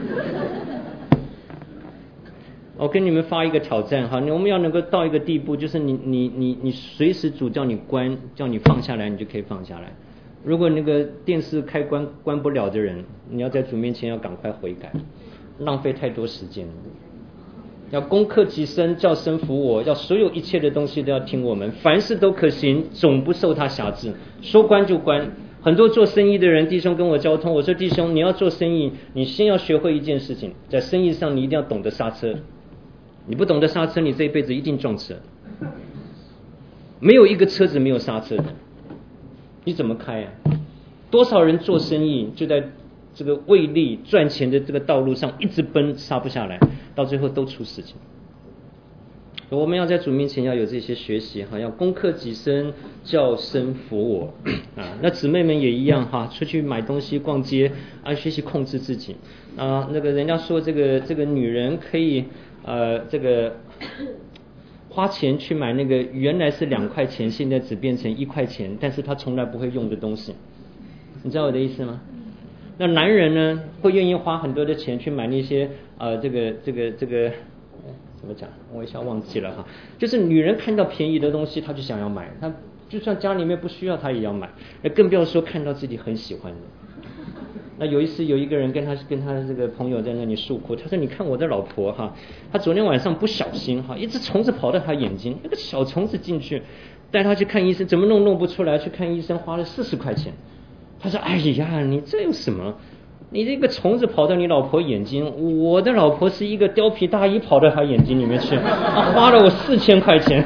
S1: 我跟你们发一个挑战哈，我们要能够到一个地步，就是你随时主叫你关，叫你放下来，你就可以放下来。如果那个电视开关不了的人，你要在主面前要赶快悔改，浪费太多时间了。要攻克己身，叫身服我，要所有一切的东西都要听我们，凡事都可行，总不受他辖制，说关就关。很多做生意的人，弟兄跟我交通，我说弟兄，你要做生意，你先要学会一件事情，在生意上你一定要懂得刹车。你不懂得刹车，你这一辈子一定撞车。没有一个车子没有刹车的，你怎么开啊？多少人做生意就在这个为利赚钱的这个道路上一直奔，刹不下来，到最后都出事情。我们要在主面前要有这些学习哈，要攻克己身，叫身服我啊。那姊妹们也一样哈，出去买东西、逛街啊，学习控制自己啊。那个人家说这个女人可以这个花钱去买那个原来是2块钱，现在只变成1块钱，但是她从来不会用的东西，你知道我的意思吗？那男人呢，会愿意花很多的钱去买那些这个怎么讲？我一下忘记了哈。就是女人看到便宜的东西，她就想要买，她就算家里面不需要，她也要买。那更不要说看到自己很喜欢的。那有一次有一个人跟他这个朋友在那里诉苦，他说：“你看我的老婆哈，她昨天晚上不小心哈，一只虫子跑到她眼睛，那个小虫子进去，带她去看医生，怎么弄不出来，去看医生花了40块钱。”他说：“哎呀，你这有什么？你这个虫子跑到你老婆眼睛，我的老婆是一个貂皮大衣跑到她眼睛里面去，花了我4000块钱。”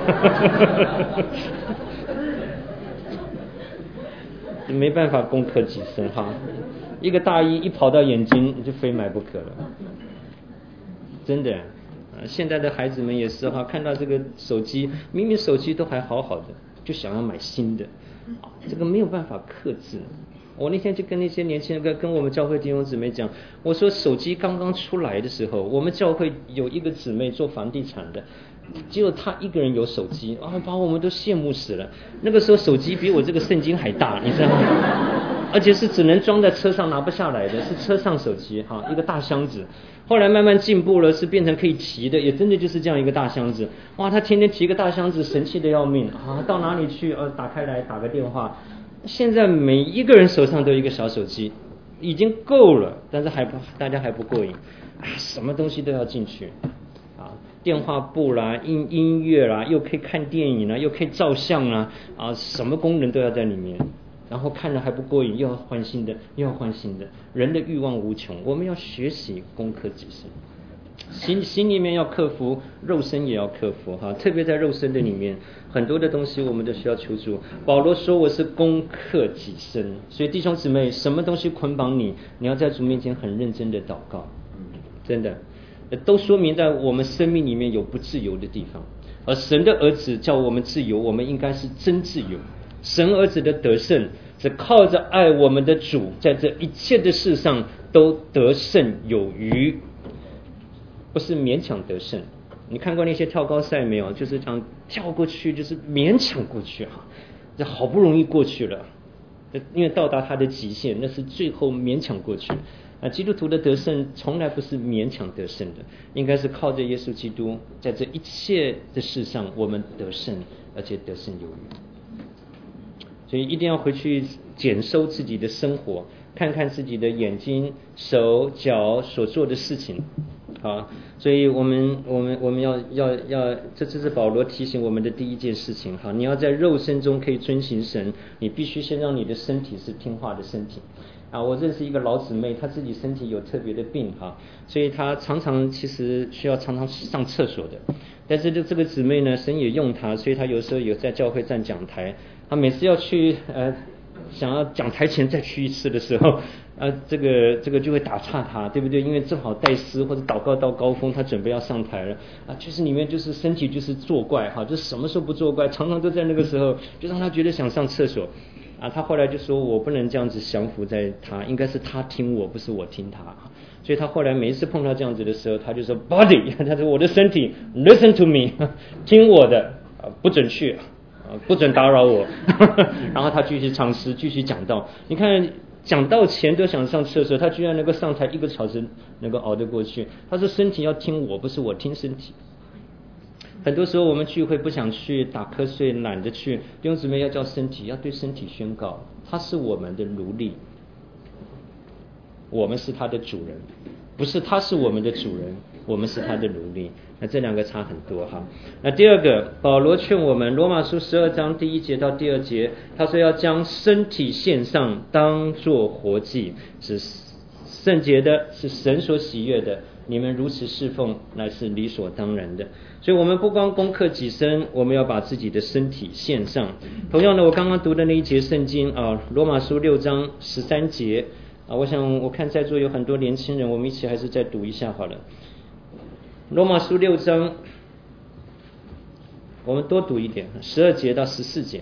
S1: 没办法攻克己身哈，一个大衣一跑到眼睛，你就非买不可了，真的。现在的孩子们也是哈，看到这个手机，明明手机都还好好的，就想要买新的，这个没有办法克制。我那天就跟那些年轻人跟我们教会弟兄姊妹讲，我说手机刚刚出来的时候，我们教会有一个姊妹做房地产的，只有她一个人有手机啊，把我们都羡慕死了。那个时候手机比我这个圣经还大，你知道吗？而且是只能装在车上拿不下来的，是车上手机哈，一个大箱子。后来慢慢进步了，是变成可以提的，也真的就是这样一个大箱子。哇，他天天提个大箱子，神气的要命啊！到哪里去打开来打个电话。现在每一个人手上都有一个小手机，已经够了，但是大家还不过瘾啊！什么东西都要进去啊，电话簿啦、音乐啦，又可以看电影啦，又可以照相啦啊，什么功能都要在里面然后看了还不过瘾，又要换新的，又要换新的。人的欲望无穷，我们要学习攻克己身，心里面要克服，肉身也要克服哈。特别在肉身的里面，很多的东西我们都需要求助。保罗说我是攻克己身，所以弟兄姊妹，什么东西捆绑你，你要在主面前很认真的祷告，真的，都说明在我们生命里面有不自由的地方。而神的儿子叫我们自由，我们应该是真自由。神儿子的得胜是靠着爱我们的主，在这一切的事上都得胜有余，不是勉强得胜。你看过那些跳高赛没有？就是这样跳过去，就是勉强过去哈，这好不容易过去了，因为到达他的极限，那是最后勉强过去。基督徒的得胜从来不是勉强得胜的，应该是靠着耶稣基督，在这一切的事上我们得胜，而且得胜有余。所以一定要回去检收自己的生活，看看自己的眼睛、手、脚所做的事情。好，所以我们要，这是保罗提醒我们的第一件事情。好，你要在肉身中可以遵行神，你必须先让你的身体是听话的身体。我认识一个老姊妹，她自己身体有特别的病哈，所以她常常其实需要常常上厕所的。但是这个姊妹呢，神也用她，所以她有时候有在教会站讲台，她每次要去想要讲台前再去一次的时候，这个就会打岔她，对不对？因为正好带诗或者祷告到高峰，她准备要上台了就是里面就是身体就是作怪哈，就什么时候不作怪，常常都在那个时候，就让她觉得想上厕所。他后来就说我不能这样子降服在他，应该是他听我，不是我听他。所以他后来每一次碰到这样子的时候，他就说 body， 他说我的身体 listen to me， 听我的，不准去，不准打扰我。然后他继续唱诗，继续讲道。你看讲道前都想上厕所，他居然能够上台1个小时能够熬得过去。他说身体要听我，不是我听身体。很多时候我们聚会不想去，打瞌睡，懒得去，弟兄姊妹要叫身体，要对身体宣告，他是我们的奴隶，我们是他的主人，不是他是我们的主人，我们是他的奴隶。那这两个差很多哈。那第二个，保罗劝我们，罗马书12章第1节到第2节，他说要将身体献上，当作活祭，是圣洁的，是神所喜悦的。你们如此侍奉，乃是理所当然的。所以我们不光攻克己身，我们要把自己的身体献上。同样的，我刚刚读的那一节圣经罗马书6章13节我想我看在座有很多年轻人，我们一起还是再读一下好了。罗马书6章，我们多读一点，12节到14节。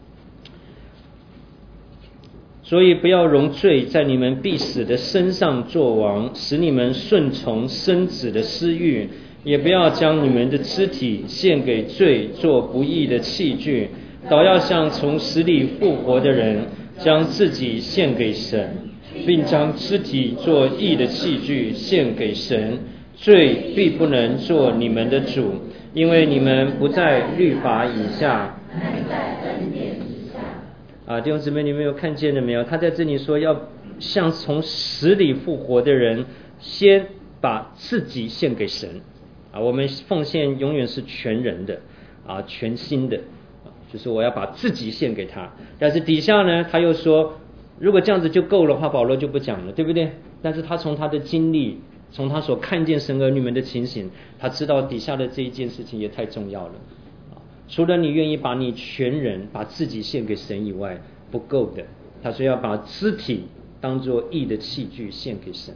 S1: 所以不要容罪在你们必死的身上作王，使你们顺从身子的私欲，也不要将你们的肢体献给罪做不义的器具，倒要像从死里复活的人，将自己献给神，并将肢体做义的器具献给神。罪必不能做你们的主，因为你们不在律法以下，乃在恩典之下。弟兄姊妹，你们有看见了没有？他在这里说要像从死里复活的人，先把自己献给神我们奉献永远是全人的全心的就是我要把自己献给他。但是底下呢，他又说，如果这样子就够的话，保罗就不讲了，对不对？但是他从他的经历，从他所看见神儿女们的情形，他知道底下的这一件事情也太重要了除了你愿意把你全人把自己献给神以外，不够的。他说要把肢体当作义的器具献给神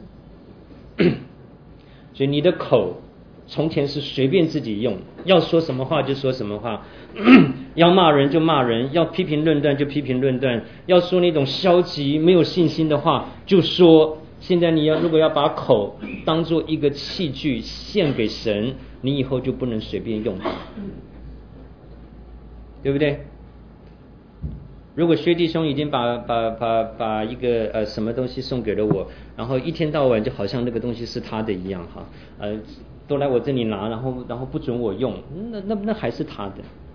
S1: 所以你的口从前是随便自己用，要说什么话就说什么话要骂人就骂人，要批评论断就批评论断，要说那种消极没有信心的话就说。现在你如果要把口当作一个器具献给神，你以后就不能随便用它，对不对？如果薛弟兄已经把一个什么东西送给了我，然后一天到晚就好像那个东西是他的一样都来我这里拿，然后不准我用，那还是他的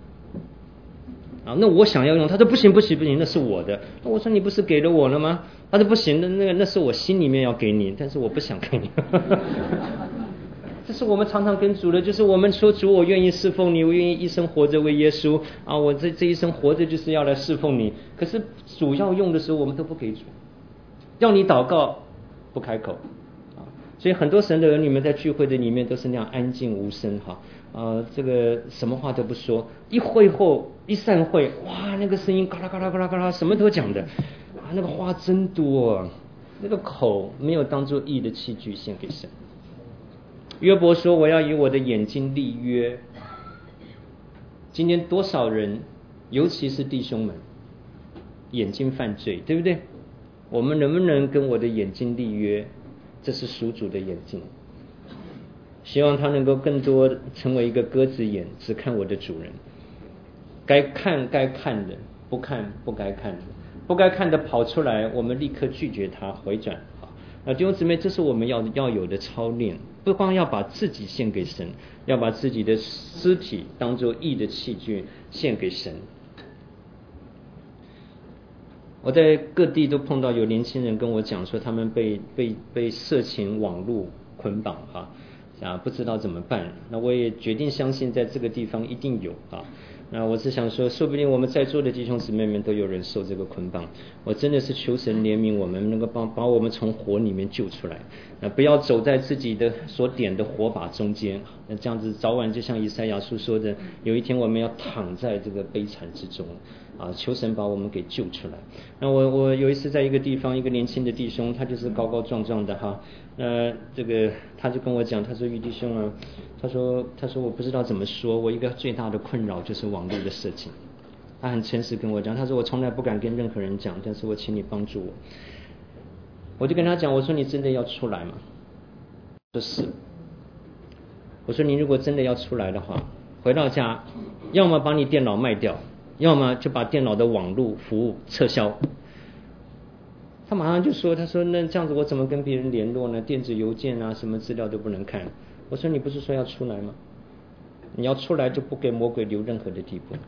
S1: 那我想要用，他说不行，那是我的。我说你不是给了我了吗？他说不行，那是我心里面要给你，但是我不想给你这是我们常常跟主的，就是我们说主，我愿意侍奉你，我愿意一生活着为耶稣啊，我这一生活着就是要来侍奉你。可是主要用的时候，我们都不给主，要你祷告不开口啊。所以很多神的儿女们在聚会的里面都是那样安静无声哈。这个什么话都不说，一会后一散会，哇，那个声音嘎啦嘎啦嘎啦嘎啦，什么都讲的啊，那个话真多啊，那个口没有当作义的器具献给神。约伯说：“我要以我的眼睛立约。”今天多少人，尤其是弟兄们，眼睛犯罪，对不对？我们能不能跟我的眼睛立约？这是属主的眼睛。希望他能够更多成为一个鸽子眼，只看我的主人。该看该看的，不看不该看的，不该看的跑出来，我们立刻拒绝他，回转。弟兄姊妹，这是我们要有的操练，不光要把自己献给神，要把自己的肢体当作义的器具献给神。我在各地都碰到有年轻人跟我讲说，他们被色情网络捆绑不知道怎么办。那我也决定相信，在这个地方一定有那我是想说，说不定我们在座的弟兄姊妹们都有人受这个捆绑。我真的是求神怜悯我们，能够把我们从火里面救出来。不要走在自己的所点的火把中间。那这样子早晚就像以赛亚书说的，有一天我们要躺在这个悲惨之中求神把我们给救出来。那我有一次在一个地方，一个年轻的弟兄，他就是高高壮壮的这个他就跟我讲，他说于弟兄啊，他说我不知道怎么说，我一个最大的困扰就是网络的事情。他很诚实跟我讲，他说我从来不敢跟任何人讲，但是我请你帮助我。我就跟他讲，我说你真的要出来吗？说是。我说你如果真的要出来的话，回到家要么把你电脑卖掉，要么就把电脑的网络服务撤销。他马上就说，他说那这样子我怎么跟别人联络呢？电子邮件什么资料都不能看。我说你不是说要出来吗？你要出来就不给魔鬼留任何的地步。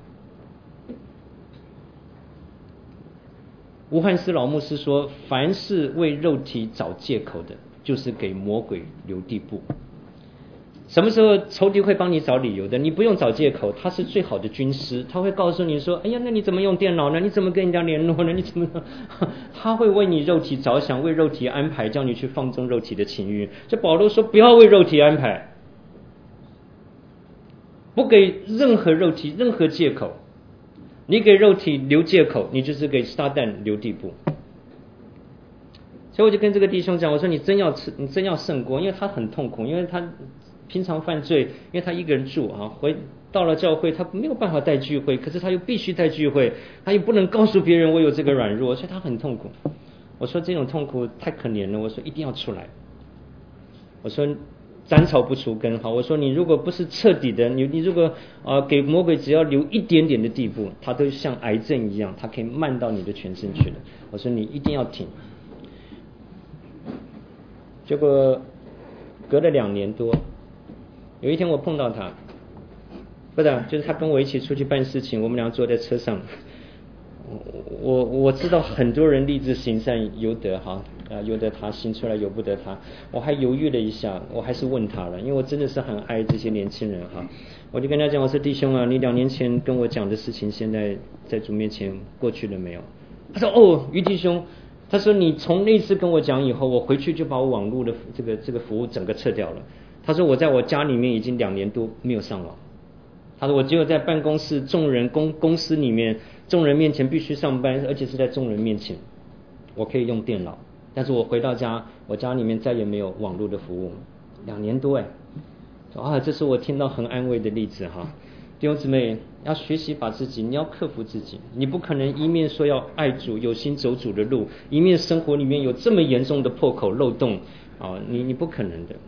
S1: 吴汉斯老牧师说，凡是为肉体找借口的，就是给魔鬼留地步。什么时候仇敌会帮你找理由的？你不用找借口，他是最好的军师，他会告诉你说，哎呀，那你怎么用电脑呢？你怎么跟人家联络呢？你怎么他会为你肉体着想，为肉体安排，叫你去放纵肉体的情欲。这保罗说，不要为肉体安排，不给任何肉体任何借口。你给肉体留借口，你就是给撒旦留地步。所以我就跟这个弟兄讲，我说你真要胜过，因为他很痛苦，因为他平常犯罪，因为他一个人住回到了教会，他没有办法带聚会，可是他又必须带聚会，他又不能告诉别人我有这个软弱，所以他很痛苦。我说这种痛苦太可怜了，我说一定要出来。我说斩草不除根我说你如果不是彻底的，你如果给魔鬼只要留一点点的地步，他都像癌症一样，他可以漫到你的全身去的。我说你一定要挺。结果隔了2年多，有一天我碰到他，不是就是他跟我一起出去办事情，我们俩坐在车上。我知道很多人立志行善由得由得他，行出来由不得他。我还犹豫了一下，我还是问他了，因为我真的是很爱这些年轻人我就跟他讲，我说弟兄你2年前跟我讲的事情，现在在主面前过去了没有？他说于弟兄，他说你从那次跟我讲以后，我回去就把我网络的这个服务整个撤掉了。他说我在我家里面已经2年多没有上网。他说我只有在办公室众人公司里面众人面前必须上班，而且是在众人面前，我可以用电脑，但是我回到家，我家里面再也没有网络的服务。2年多这是我听到很安慰的例子弟兄姊妹，要学习把自己，你要克服自己，你不可能一面说要爱主，有心走主的路，一面生活里面有这么严重的破口漏洞你不可能的。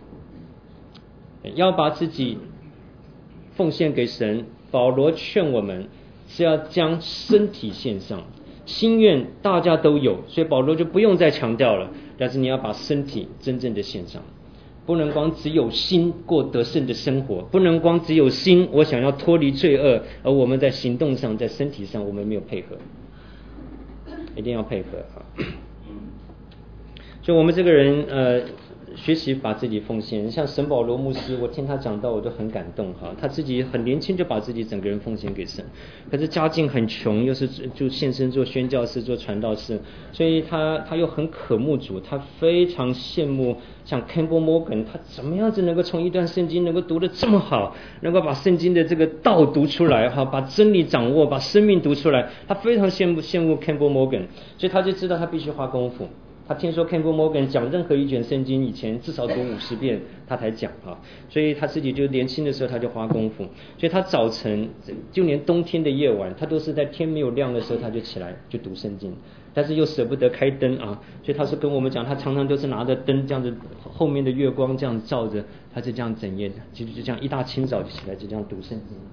S1: 要把自己奉献给神。保罗劝我们是要将身体献上，心愿大家都有，所以保罗就不用再强调了，但是你要把身体真正的献上，不能光只有心过得胜的生活，不能光只有心我想要脱离罪恶，而我们在行动上在身体上我们没有配合，一定要配合所以我们这个人学习把自己奉献。像沈保罗牧师，我听他讲到我都很感动哈，他自己很年轻就把自己整个人奉献给神，可是家境很穷，又是就献身做宣教士做传道士，所以他又很渴慕主，他非常羡慕像 Campbell Morgan， 他怎么样子能够从一段圣经能够读得这么好，能够把圣经的这个道读出来哈，把真理掌握，把生命读出来，他非常羡慕 Campbell Morgan， 所以他就知道他必须花功夫。他听说 Campbell Morgan 讲任何一卷圣经以前至少读50遍他才讲啊，所以他自己就年轻的时候他就花功夫，所以他早晨就连冬天的夜晚他都是在天没有亮的时候他就起来就读圣经，但是又舍不得开灯啊，所以他是跟我们讲他常常都是拿着灯这样子，后面的月光这样照着，他就这样整夜就这样一大清早就起来就这样读圣经，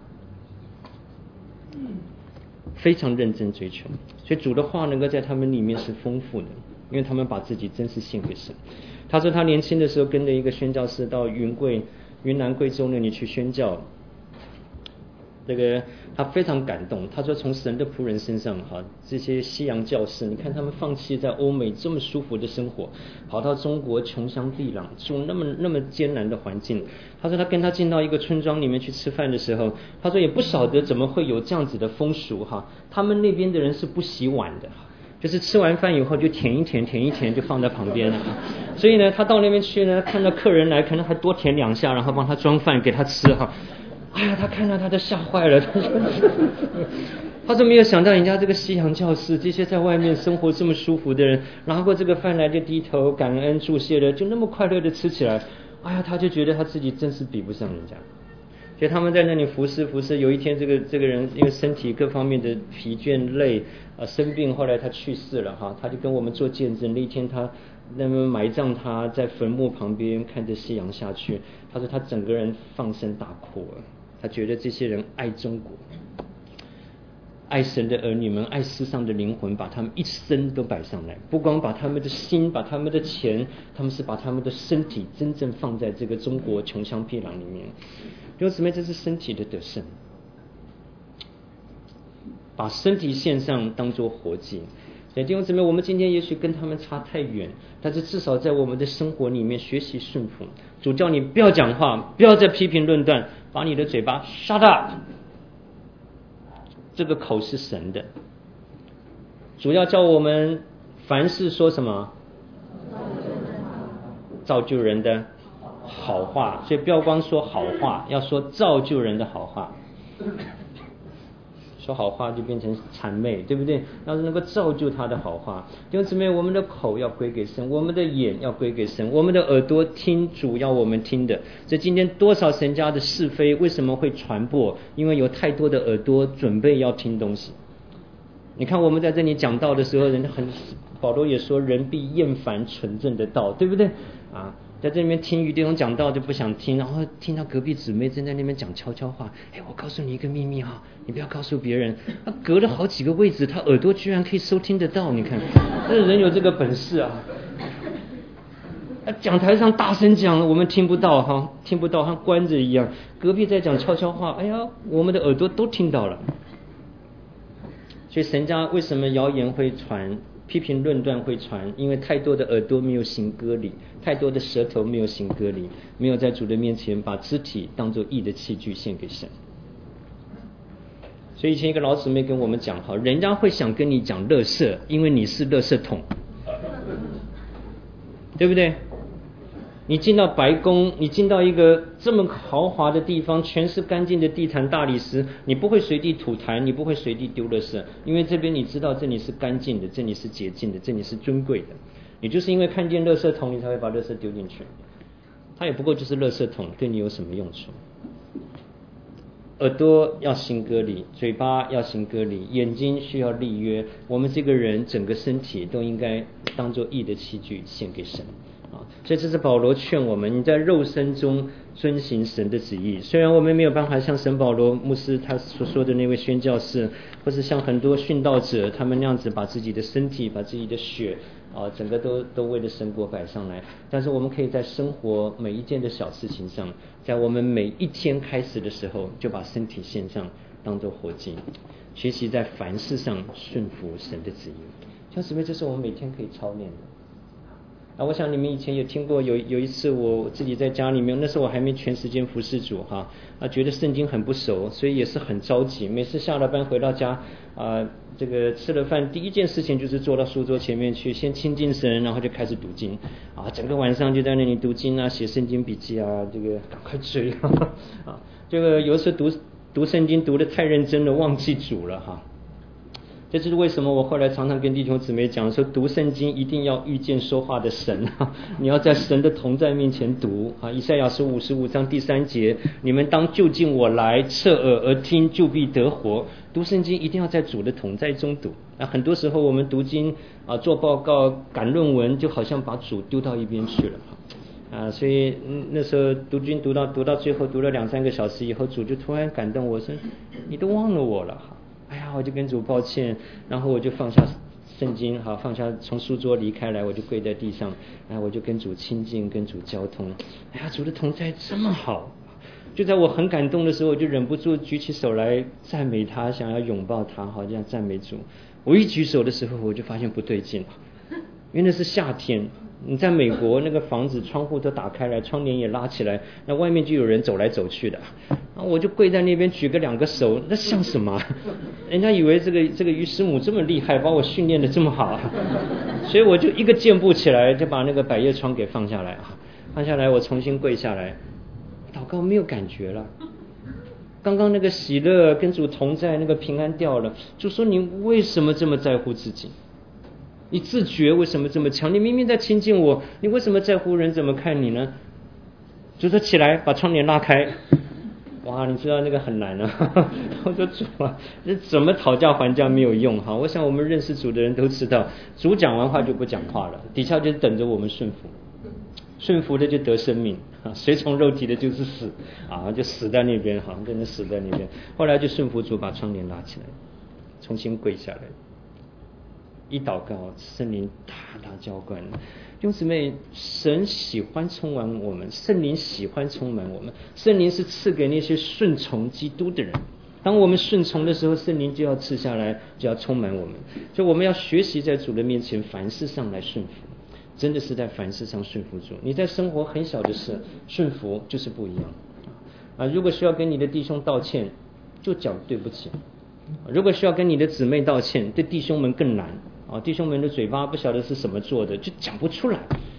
S1: 非常认真追求，所以主的话能够在他们里面是丰富的，因为他们把自己真是献给神。他说他年轻的时候跟着一个宣教士到云南贵州那里去宣教，这个他非常感动。他说从神的仆人身上哈，这些西洋教士，你看他们放弃在欧美这么舒服的生活，跑到中国穷乡僻壤住那么艰难的环境。他说他跟他进到一个村庄里面去吃饭的时候，他说也不晓得怎么会有这样子的风俗哈，他们那边的人是不洗碗的，就是吃完饭以后就舔一舔就放在旁边了，所以呢他到那边去呢，看到客人来可能还多舔2下，然后帮他装饭给他吃哈。哎呀，他看到他都吓坏了，他说没有想到人家这个西洋教士，这些在外面生活这么舒服的人，拿过这个饭来就低头感恩祝谢的，就那么快乐的吃起来。哎呀，他就觉得他自己真是比不上人家。所以他们在那里服侍，有一天这个人因为身体各方面的疲倦累生病，后来他去世了哈，他就跟我们做见证。那一天他那么埋葬他在坟墓旁边，看着夕阳下去，他说他整个人放声大哭了。他觉得这些人爱中国，爱神的儿女们，爱世上的灵魂，把他们一生都摆上来，不光把他们的心，把他们的钱，他们是把他们的身体真正放在这个中国穷乡僻壤里面。弟兄姊妹，这是身体的得胜，把身体献上当作活祭。所以弟兄姊妹，我们今天也许跟他们差太远，但是至少在我们的生活里面学习顺服。主叫你不要讲话，不要再批评论断，把你的嘴巴 shut up， 这个口是神的。主要叫我们凡事说什么？造就人的好话，所以不要光说好话，要说造就人的好话。说好话就变成谄媚，对不对？要是能够造就他的好话。弟兄姊妹，我们的口要归给神，我们的眼要归给神，我们的耳朵听主要我们听的。这今天多少神家的是非为什么会传播？因为有太多的耳朵准备要听东西。你看我们在这里讲道的时候，保罗也说人必厌烦纯正的道，对不对啊？在这里面听于弟兄讲道就不想听，然后听到隔壁姊妹正在那边讲悄悄话，我告诉你一个秘密哈，你不要告诉别人。他隔了好几个位置，他耳朵居然可以收听得到，你看，这人有这个本事啊！讲台上大声讲，我们听不到哈，听不到，像关着一样。隔壁在讲悄悄话，哎呀，我们的耳朵都听到了。所以神家为什么谣言会传？批评论断会传，因为太多的耳朵没有行割礼，太多的舌头没有行割礼，没有在主的面前把肢体当作义的器具献给神。所以以前一个老姊妹跟我们讲，好，人家会想跟你讲垃圾，因为你是垃圾桶，对不对？你进到白宫，你进到一个这么豪华的地方，全是干净的地毯大理石，你不会随地吐痰，你不会随地丢垃圾，因为这边你知道这里是干净的，这里是洁净的，这里是尊贵的。你就是因为看见垃圾桶，你才会把垃圾丢进去。它也不过就是垃圾桶，对你有什么用处？耳朵要行割礼，嘴巴要行割礼，眼睛需要立约。我们这个人整个身体都应该当作义的器具献给神。所以这是保罗劝我们，你在肉身中遵行神的旨意。虽然我们没有办法像神保罗牧师他所说的那位宣教士，或是像很多殉道者他们那样子把自己的身体把自己的血整个都为了神国摆上来，但是我们可以在生活每一件的小事情上，在我们每一天开始的时候就把身体献上当作活祭，学习在凡事上顺服神的旨意。像姊妹，这是我们每天可以操练的。
S2: 我想你们以前也听过，有一次我自己在家里面，那时候我还没全时间服侍主觉得圣经很不熟，所以也是很着急。每次下了班回到家这个吃了饭，第一件事情就是坐到书桌前面去，先亲近神，然后就开始读经整个晚上就在那里读经写圣经笔记这个赶快追这个有时候读圣经读得太认真了，忘记主了这就是为什么我后来常常跟弟兄姊妹讲说，读圣经一定要遇见说话的神你要在神的同在面前读以赛亚书55章第3节，你们当就近我来，侧耳而听，就必得活。读圣经一定要在主的同在中读很多时候我们读经做报告赶论文，就好像把主丢到一边去了所以那时候读经读到最后，读了2-3个小时以后，主就突然感动我说，你都忘了我了我就跟主抱歉，然后我就放下圣经放下，从书桌离开来，我就跪在地上我就跟主亲近，跟主交通主的同在这么好。就在我很感动的时候，我就忍不住举起手来赞美他，想要拥抱他这样赞美主。我一举手的时候，我就发现不对劲了，因为那是夏天，你在美国那个房子窗户都打开来，窗帘也拉起来，那外面就有人走来走去的我就跪在那边举个2个手，那像什么人家以为这个于师母这么厉害，把我训练得这么好所以我就一个箭步起来，就把那个百叶窗给放下来我重新跪下来祷告，没有感觉了。刚刚那个喜乐跟主同在，那个平安掉了。就说你为什么这么在乎自己？你自觉为什么这么强？你明明在亲近我，你为什么在乎人怎么看你呢？就说起来，把窗帘拉开。哇，你知道那个很难我说主这怎么讨价还价没有用我想我们认识主的人都知道，主讲完话就不讲话了，底下就等着我们顺服。顺服的就得生命随从肉体的就是死就死在那边真的死在那边。后来就顺服主，把窗帘拉起来，重新跪下来，一祷告，圣灵大大浇灌。弟兄姊妹，神喜欢充满我们，圣灵喜欢充满我们，圣灵是赐给那些顺从基督的人。当我们顺从的时候，圣灵就要赐下来，就要充满我们。所以我们要学习在主的面前凡事上来顺服，真的是在凡事上顺服主。你在生活很小的事顺服就是不一样如果需要跟你的弟兄道歉，就讲对不起。如果需要跟你的姊妹道歉，对弟兄们更难弟兄们的嘴巴不晓得是什么做的，就讲不出来。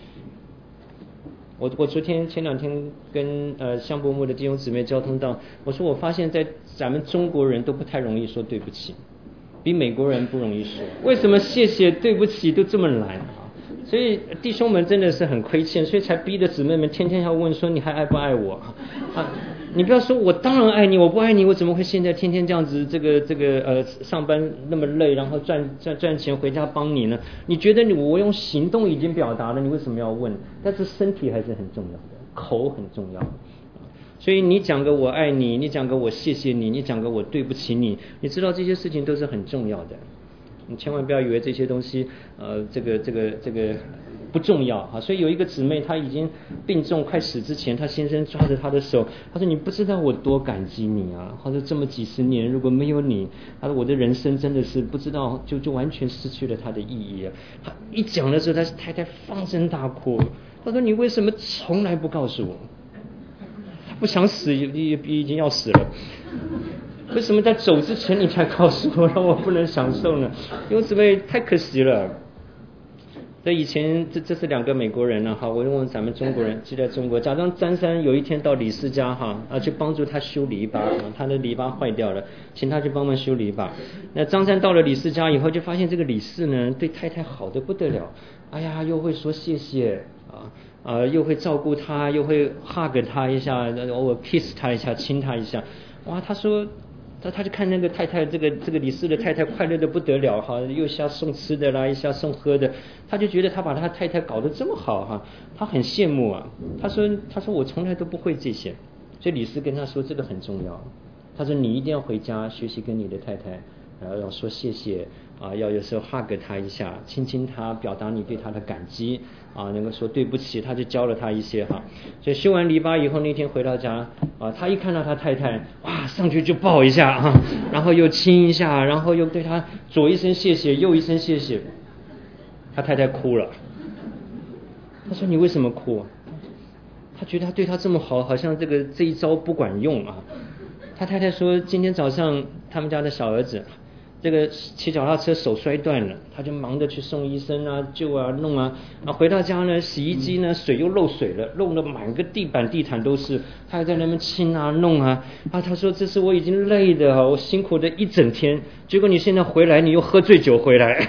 S2: 我前2天跟香柏木的弟兄姊妹交通到，我说我发现在咱们中国人都不太容易说对不起，比美国人不容易说。为什么谢谢对不起都这么难所以弟兄们真的是很亏欠，所以才逼着姊妹们天天要问说你还爱不爱我你不要说我当然爱你，我不爱你我怎么会现在天天这样子上班那么累，然后赚钱回家帮你呢？你觉得我用行动已经表达了，你为什么要问？但是身体还是很重要的，口很重要所以你讲个我爱你，你讲个我谢谢你，你讲个我对不起你，你知道这些事情都是很重要的。你千万不要以为这些东西这个不重要所以有一个姊妹，她已经病重快死之前，她先生抓着她的手，她说你不知道我多感激你她说这么几十年如果没有你，她说我的人生真的是不知道就完全失去了它的意义她一讲的时候，她太太放声大哭，她说你为什么从来不告诉我？她不想死，已经要死了，为什么在走之前你才告诉我，让我不能享受呢？因为姊妹太可惜了。这以前这是2个美国人我问咱们中国人，就在中国，假装张三有一天到李四家去帮助他修篱笆他的篱笆坏掉了，请他去帮忙修篱笆。那张三到了李四家以后，就发现这个李四呢对太太好的不得了，又会说谢谢又会照顾他，又会 hug 他一下，偶尔 kiss 他一下，亲他一下。哇，他说他就看那个太太，这个李四的太太快乐的不得了又一下送吃的啦，一下送喝的，他就觉得他把他太太搞得这么好他很羡慕他说我从来都不会这些。所以李四跟他说这个很重要，他说你一定要回家学习跟你的太太要说谢谢要有时候 hug 他一下，亲亲他，表达你对他的感激能够说对不起，他就教了他一些所以修完篱笆以后，那天回到家他一看到他太太，哇，上去就抱一下然后又亲一下，然后又对他左一声谢谢，右一声谢谢，他太太哭了。 他说你为什么哭？他觉得他对他这么好，好像这一招不管用啊。他太太说今天早上他们家的小儿子骑脚踏车手摔断了，他就忙着去送医生啊、救啊、弄啊。回到家呢，洗衣机呢水又漏水了，弄得满个地板地毯都是，他还在那边清啊弄啊。他说这是我已经累的，我辛苦的一整天，结果你现在回来，你又喝醉酒回来。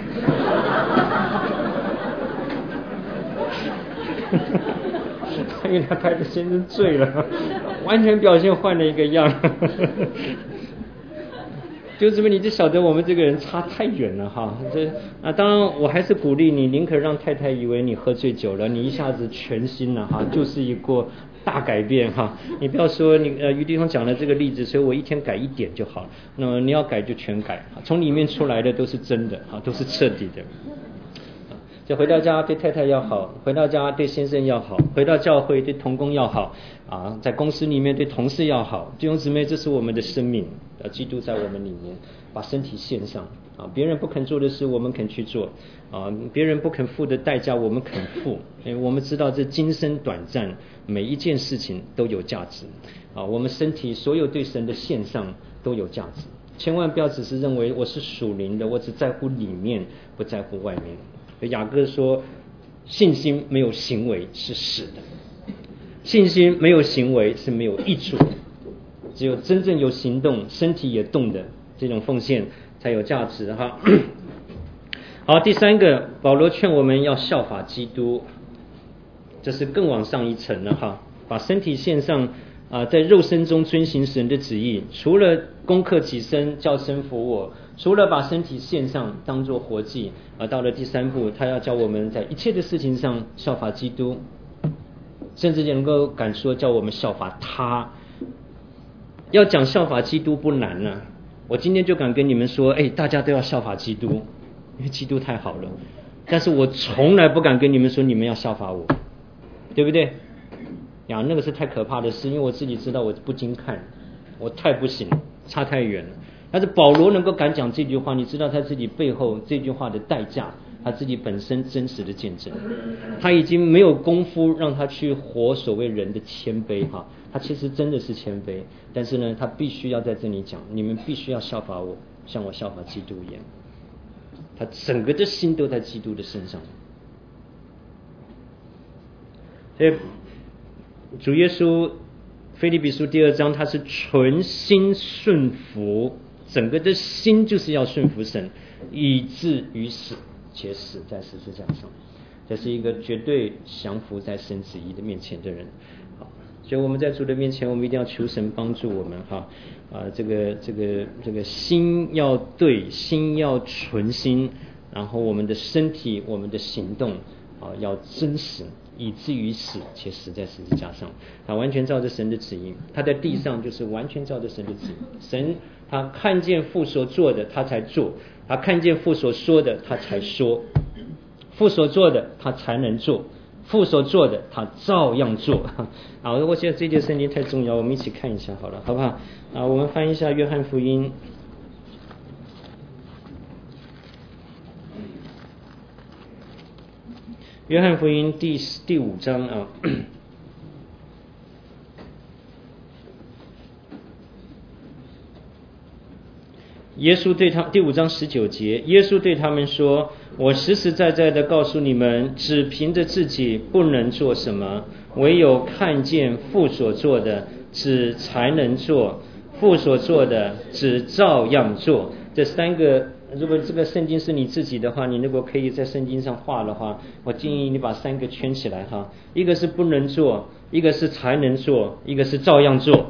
S2: 因为他太太先生醉了，完全表现换了一个样。就这么你就晓得我们这个人差太远了哈。当然我还是鼓励你，宁可让太太以为你喝醉酒了，你一下子全新了哈，就是一个大改变哈。你不要说于弟兄讲了这个例子，所以我一天改一点就好了。那么你要改就全改，从里面出来的都是真的啊，都是彻底的。就回到家对太太要好，回到家对先生要好，回到教会对同工要好啊，在公司里面对同事要好。弟兄姊妹，这是我们的生命，基督在我们里面，把身体献上啊，别人不肯做的事我们肯去做啊，别人不肯付的代价我们肯付，因为我们知道这今生短暂，每一件事情都有价值啊，我们身体所有对神的献上都有价值，千万不要只是认为我是属灵的，我只在乎里面不在乎外面。雅各说信心没有行为是死的，信心没有行为是没有益处的，只有真正有行动，身体也动的这种奉献才有价值哈。好，第三个，保罗劝我们要效法基督，这是更往上一层了哈，把身体献上在肉身中遵行神的旨意，除了攻克己身叫神服我，除了把身体献上当作活祭，到了第三步，他要教我们在一切的事情上效法基督，甚至能够敢说叫我们效法他。要讲效法基督不难啊，我今天就敢跟你们说，大家都要效法基督，因为基督太好了。但是我从来不敢跟你们说你们要效法我，对不对？那个是太可怕的事，因为我自己知道我不经看，我太不行，差太远了。但是保罗能够敢讲这句话，你知道他自己背后这句话的代价，他自己本身真实的见证。他已经没有功夫让他去活所谓人的谦卑哈，他其实真的是谦卑，但是呢，他必须要在这里讲，你们必须要效法我，像我效法基督一样。他整个的心都在基督的身上。所以主耶稣腓立比书第2章，他是存心顺服，整个的心就是要顺服神，以至于死，且死在十字架上。这是一个绝对降服在神旨意的面前的人。好，所以我们在主的面前，我们一定要求神帮助我们哈。这个心要对，心要存心，然后我们的身体、我们的行动要真实，以至于死，且死在十字架上。他完全照着神的旨意，他在地上就是完全照着神的旨意。神他看见父所做的，他才做；他看见父所说的，他才说；父所做的，他才能做；父所做的，他照样做。我觉得这件圣经太重要，我们一起看一下好了，好不好？我们翻一下约翰福音。约翰福音第5章啊，耶稣对他第5章19节，耶稣对他们说：“我实实在在的告诉你们，只凭着自己不能做什么，唯有看见父所做的，只才能做；父所做的，只照样做。”这3个。如果这个圣经是你自己的话，你如果可以在圣经上画的话，我建议你把3个圈起来哈。一个是不能做，一个是才能做，一个是照样做。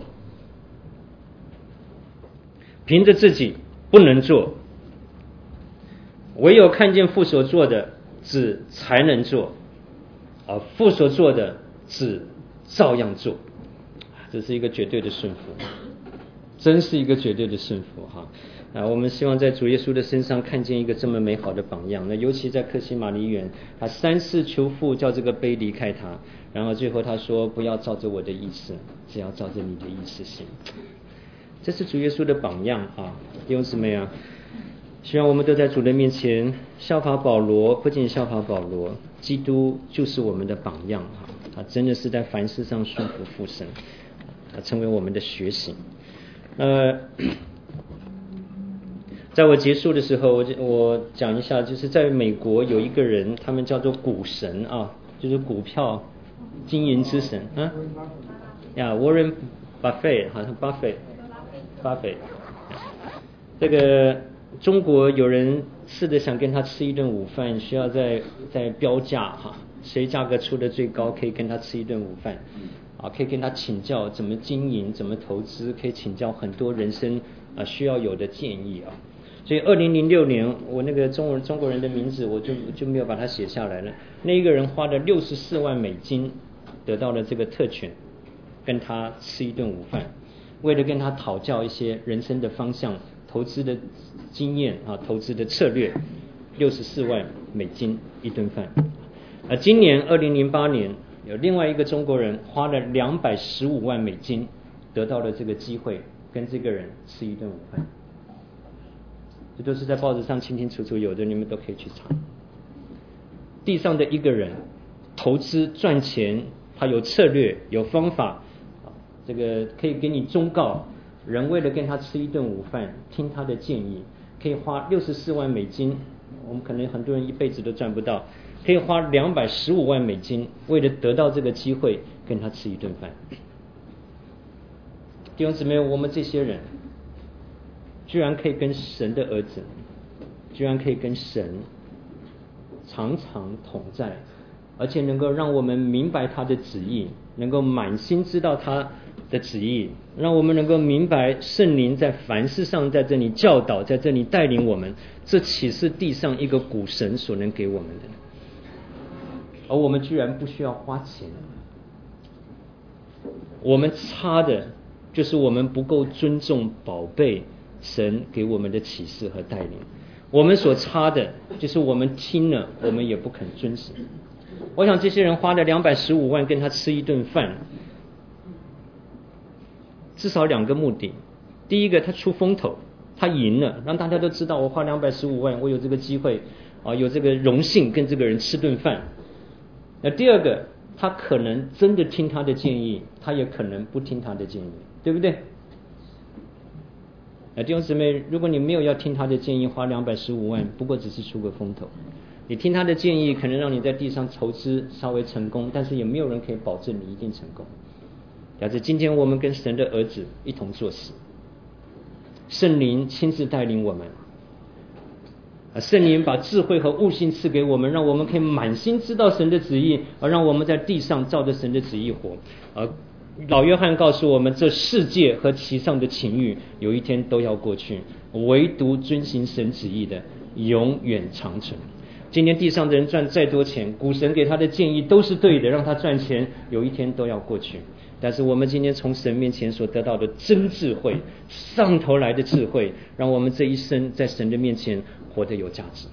S2: 凭着自己不能做，唯有看见父所做的，只才能做；父所做的，只照样做。这是一个绝对的顺服，真是一个绝对的顺服哈。我们希望在主耶稣的身上看见一个这么美好的榜样。那尤其在客西马尼园，他3次求父叫这个杯离开他，然后最后他说：“不要照着我的意思，只要照着你的意思行。”这是主耶稣的榜样啊，弟兄姊妹啊，希望我们都在主的面前效法保罗，不仅效法保罗， 基督就是我们的榜样啊，他真的是在凡事上顺服父神，成为我们的学习。在我结束的时候，我讲一下，就是在美国有一个人，他们叫做股神啊，就是股票经营之神啊，Warren Buffett， 好像巴菲。这个中国有人试着想跟他吃一顿午饭，需要在标价哈，谁价格出的最高，可以跟他吃一顿午饭，啊，可以跟他请教怎么经营、怎么投资，可以请教很多人生需要有的建议啊。所以2006年，我那个中国人的名字我就没有把它写下来了。那一个人花了64万美金得到了这个特权，跟他吃一顿午饭，为了跟他讨教一些人生的方向、投资的经验啊、投资的策略，64万美金一顿饭。今年2008年，有另外一个中国人花了215万美金得到了这个机会，跟这个人吃一顿午饭。这都是在报纸上清清楚楚有的，你们都可以去查。地上的一个人投资赚钱，他有策略有方法，这个可以给你忠告。人为了跟他吃一顿午饭，听他的建议，可以花64万美金，我们可能很多人一辈子都赚不到，可以花215万美金，为了得到这个机会跟他吃一顿饭。弟兄姊妹，我们这些人居然可以跟神的儿子，居然可以跟神常常同在，而且能够让我们明白他的旨意，能够满心知道他的旨意，让我们能够明白圣灵在凡事上在这里教导，在这里带领我们，这岂是地上一个股神所能给我们的？而我们居然不需要花钱，我们差的就是我们不够尊重宝贝神给我们的启示和带领，我们所差的就是我们听了我们也不肯遵守。我想这些人花了215万跟他吃一顿饭，至少2个目的。第一个，他出风头，他赢了，让大家都知道我花215万，我有这个机会有这个荣幸跟这个人吃顿饭。那第二个，他可能真的听他的建议，他也可能不听他的建议，对不对？弟兄姊妹，如果你没有要听他的建议，花215万，不过只是出个风头。你听他的建议，可能让你在地上投资稍微成功，但是也没有人可以保证你一定成功。假设今天我们跟神的儿子一同做事，圣灵亲自带领我们，圣灵把智慧和悟性赐给我们，让我们可以满心知道神的旨意，而让我们在地上照着神的旨意活。老约翰告诉我们，这世界和其上的情欲有一天都要过去，唯独遵行神旨意的永远长存。今天地上的人赚再多钱，股神给他的建议都是对的，让他赚钱，有一天都要过去。但是我们今天从神面前所得到的真智慧，上头来的智慧，让我们这一生在神的面前活得有价值，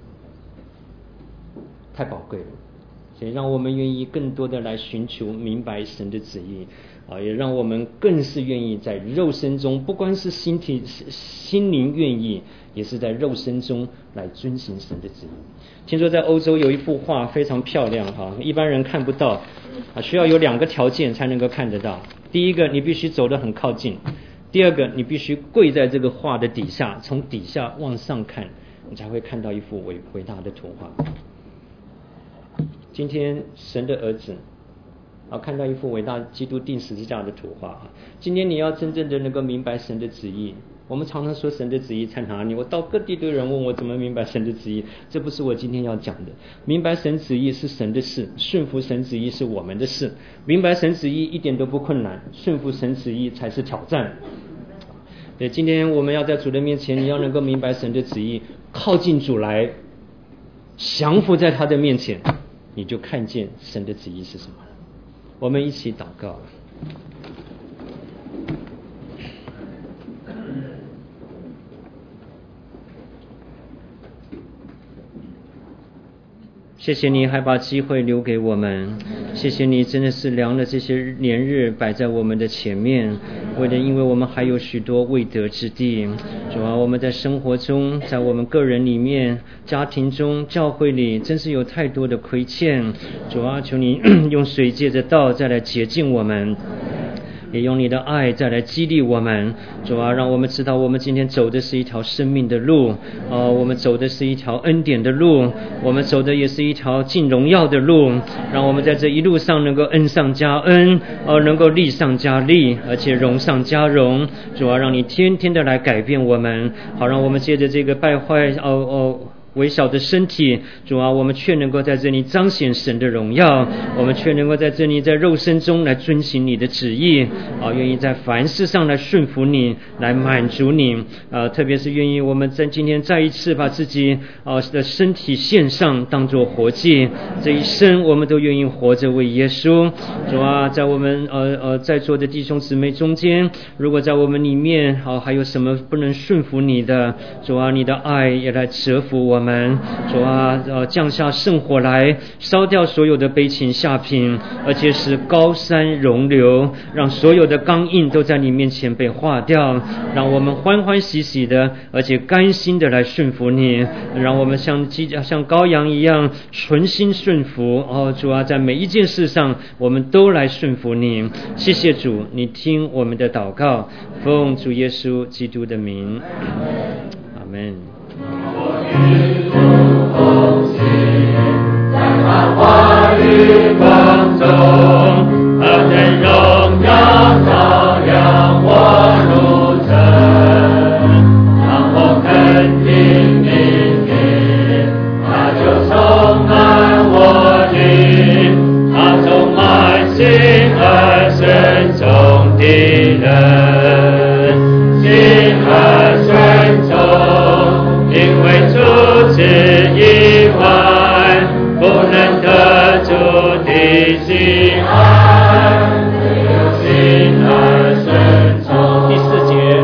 S2: 太宝贵了。所以让我们愿意更多的来寻求明白神的旨意，也让我们更是愿意在肉身中，不光是心灵愿意，也是在肉身中来遵行神的旨意。听说在欧洲有一幅画非常漂亮一般人看不到需要有2个条件才能够看得到。第一个，你必须走得很靠近；第二个，你必须跪在这个画的底下，从底下往上看，你才会看到一幅伟大的图画。今天神的儿子看到一幅伟大基督钉十字架的图画。今天你要真正的能够明白神的旨意。我们常常说神的旨意在哪里，我到各地都有人问我怎么明白神的旨意，这不是我今天要讲的。明白神旨意是神的事，顺服神旨意是我们的事。明白神旨意一点都不困难，顺服神旨意才是挑战。对，今天我们要在主的面前，你要能够明白神的旨意，靠近主来，降服在他的面前，你就看见神的旨意是什么。我们一起祷告。 谢谢你还把机会留给我们，谢谢你真的是量了这些年日摆在我们的前面，因为我们还有许多未得之地。主啊，我们在生活中，在我们个人里面、家庭中、教会里，真是有太多的亏欠。主啊，求你用水借着道再来洁净我们，也用你的爱再来激励我们。主啊，让我们知道我们今天走的是一条生命的路，我们走的是一条恩典的路，我们走的也是一条进荣耀的路。让我们在这一路上能够恩上加恩，能够利上加利，而且荣上加荣。主啊，让你天天的来改变我们，好让我们借着这个败坏微小的身体，主啊，我们却能够在这里彰显神的荣耀，我们却能够在这里在肉身中来遵行你的旨意，愿意在凡事上来顺服你，来满足你，特别是愿意我们在今天再一次把自己的身体献上，当作活祭，这一生我们都愿意活着为耶稣。主啊，在我们在座的弟兄姊妹中间，如果在我们里面还有什么不能顺服你的，主啊，你的爱也来折服我们。主啊，降下圣火来烧掉所有的悲情下品，而且使高山容流，让所有的刚硬都在你面前被化掉，让我们欢欢喜喜的，而且甘心的来顺服你，让我们像羔羊一样存心顺服。主啊，在每一件事上我们都来顺服你。谢谢主，你听我们的祷告，奉主耶稣基督的名，阿们。
S3: 与主同行，在他话语光中，何等荣耀照亮我路程，让我肯定明天，他就充满我灵，他充满心而顺从的人，心而顺从，因为主旨以外不能得主的喜爱，唯有心而顺从。
S2: 第4节，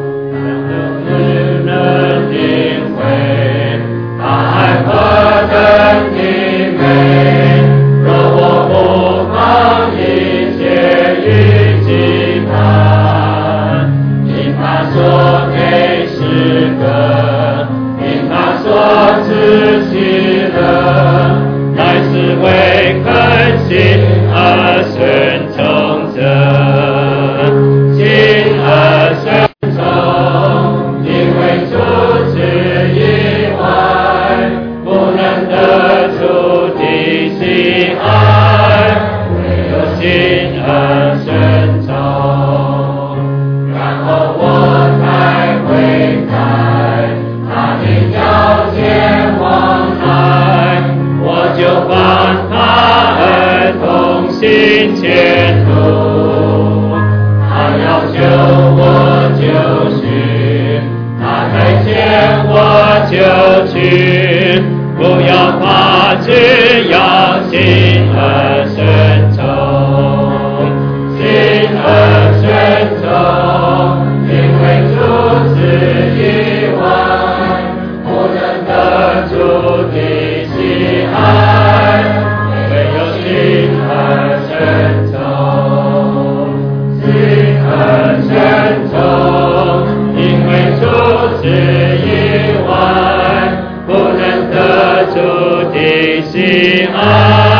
S3: 只能领会他爱何等的美，若我不放一切与祭坛，听他说给诗歌，听他说自喜乐，乃是为恳心而顺从者，心而顺从，因为主旨以外不能得主的喜爱，唯有心而顺从，然后我才会在他的脚前往来，我就帮他而同行前途。他要救我就去，他再见我就去，不要怕，只要心而顺从，心而顺从，因为主旨以外不能得主的喜爱，唯有心而顺从，心而顺从，因为主旨以外不能得主的喜爱。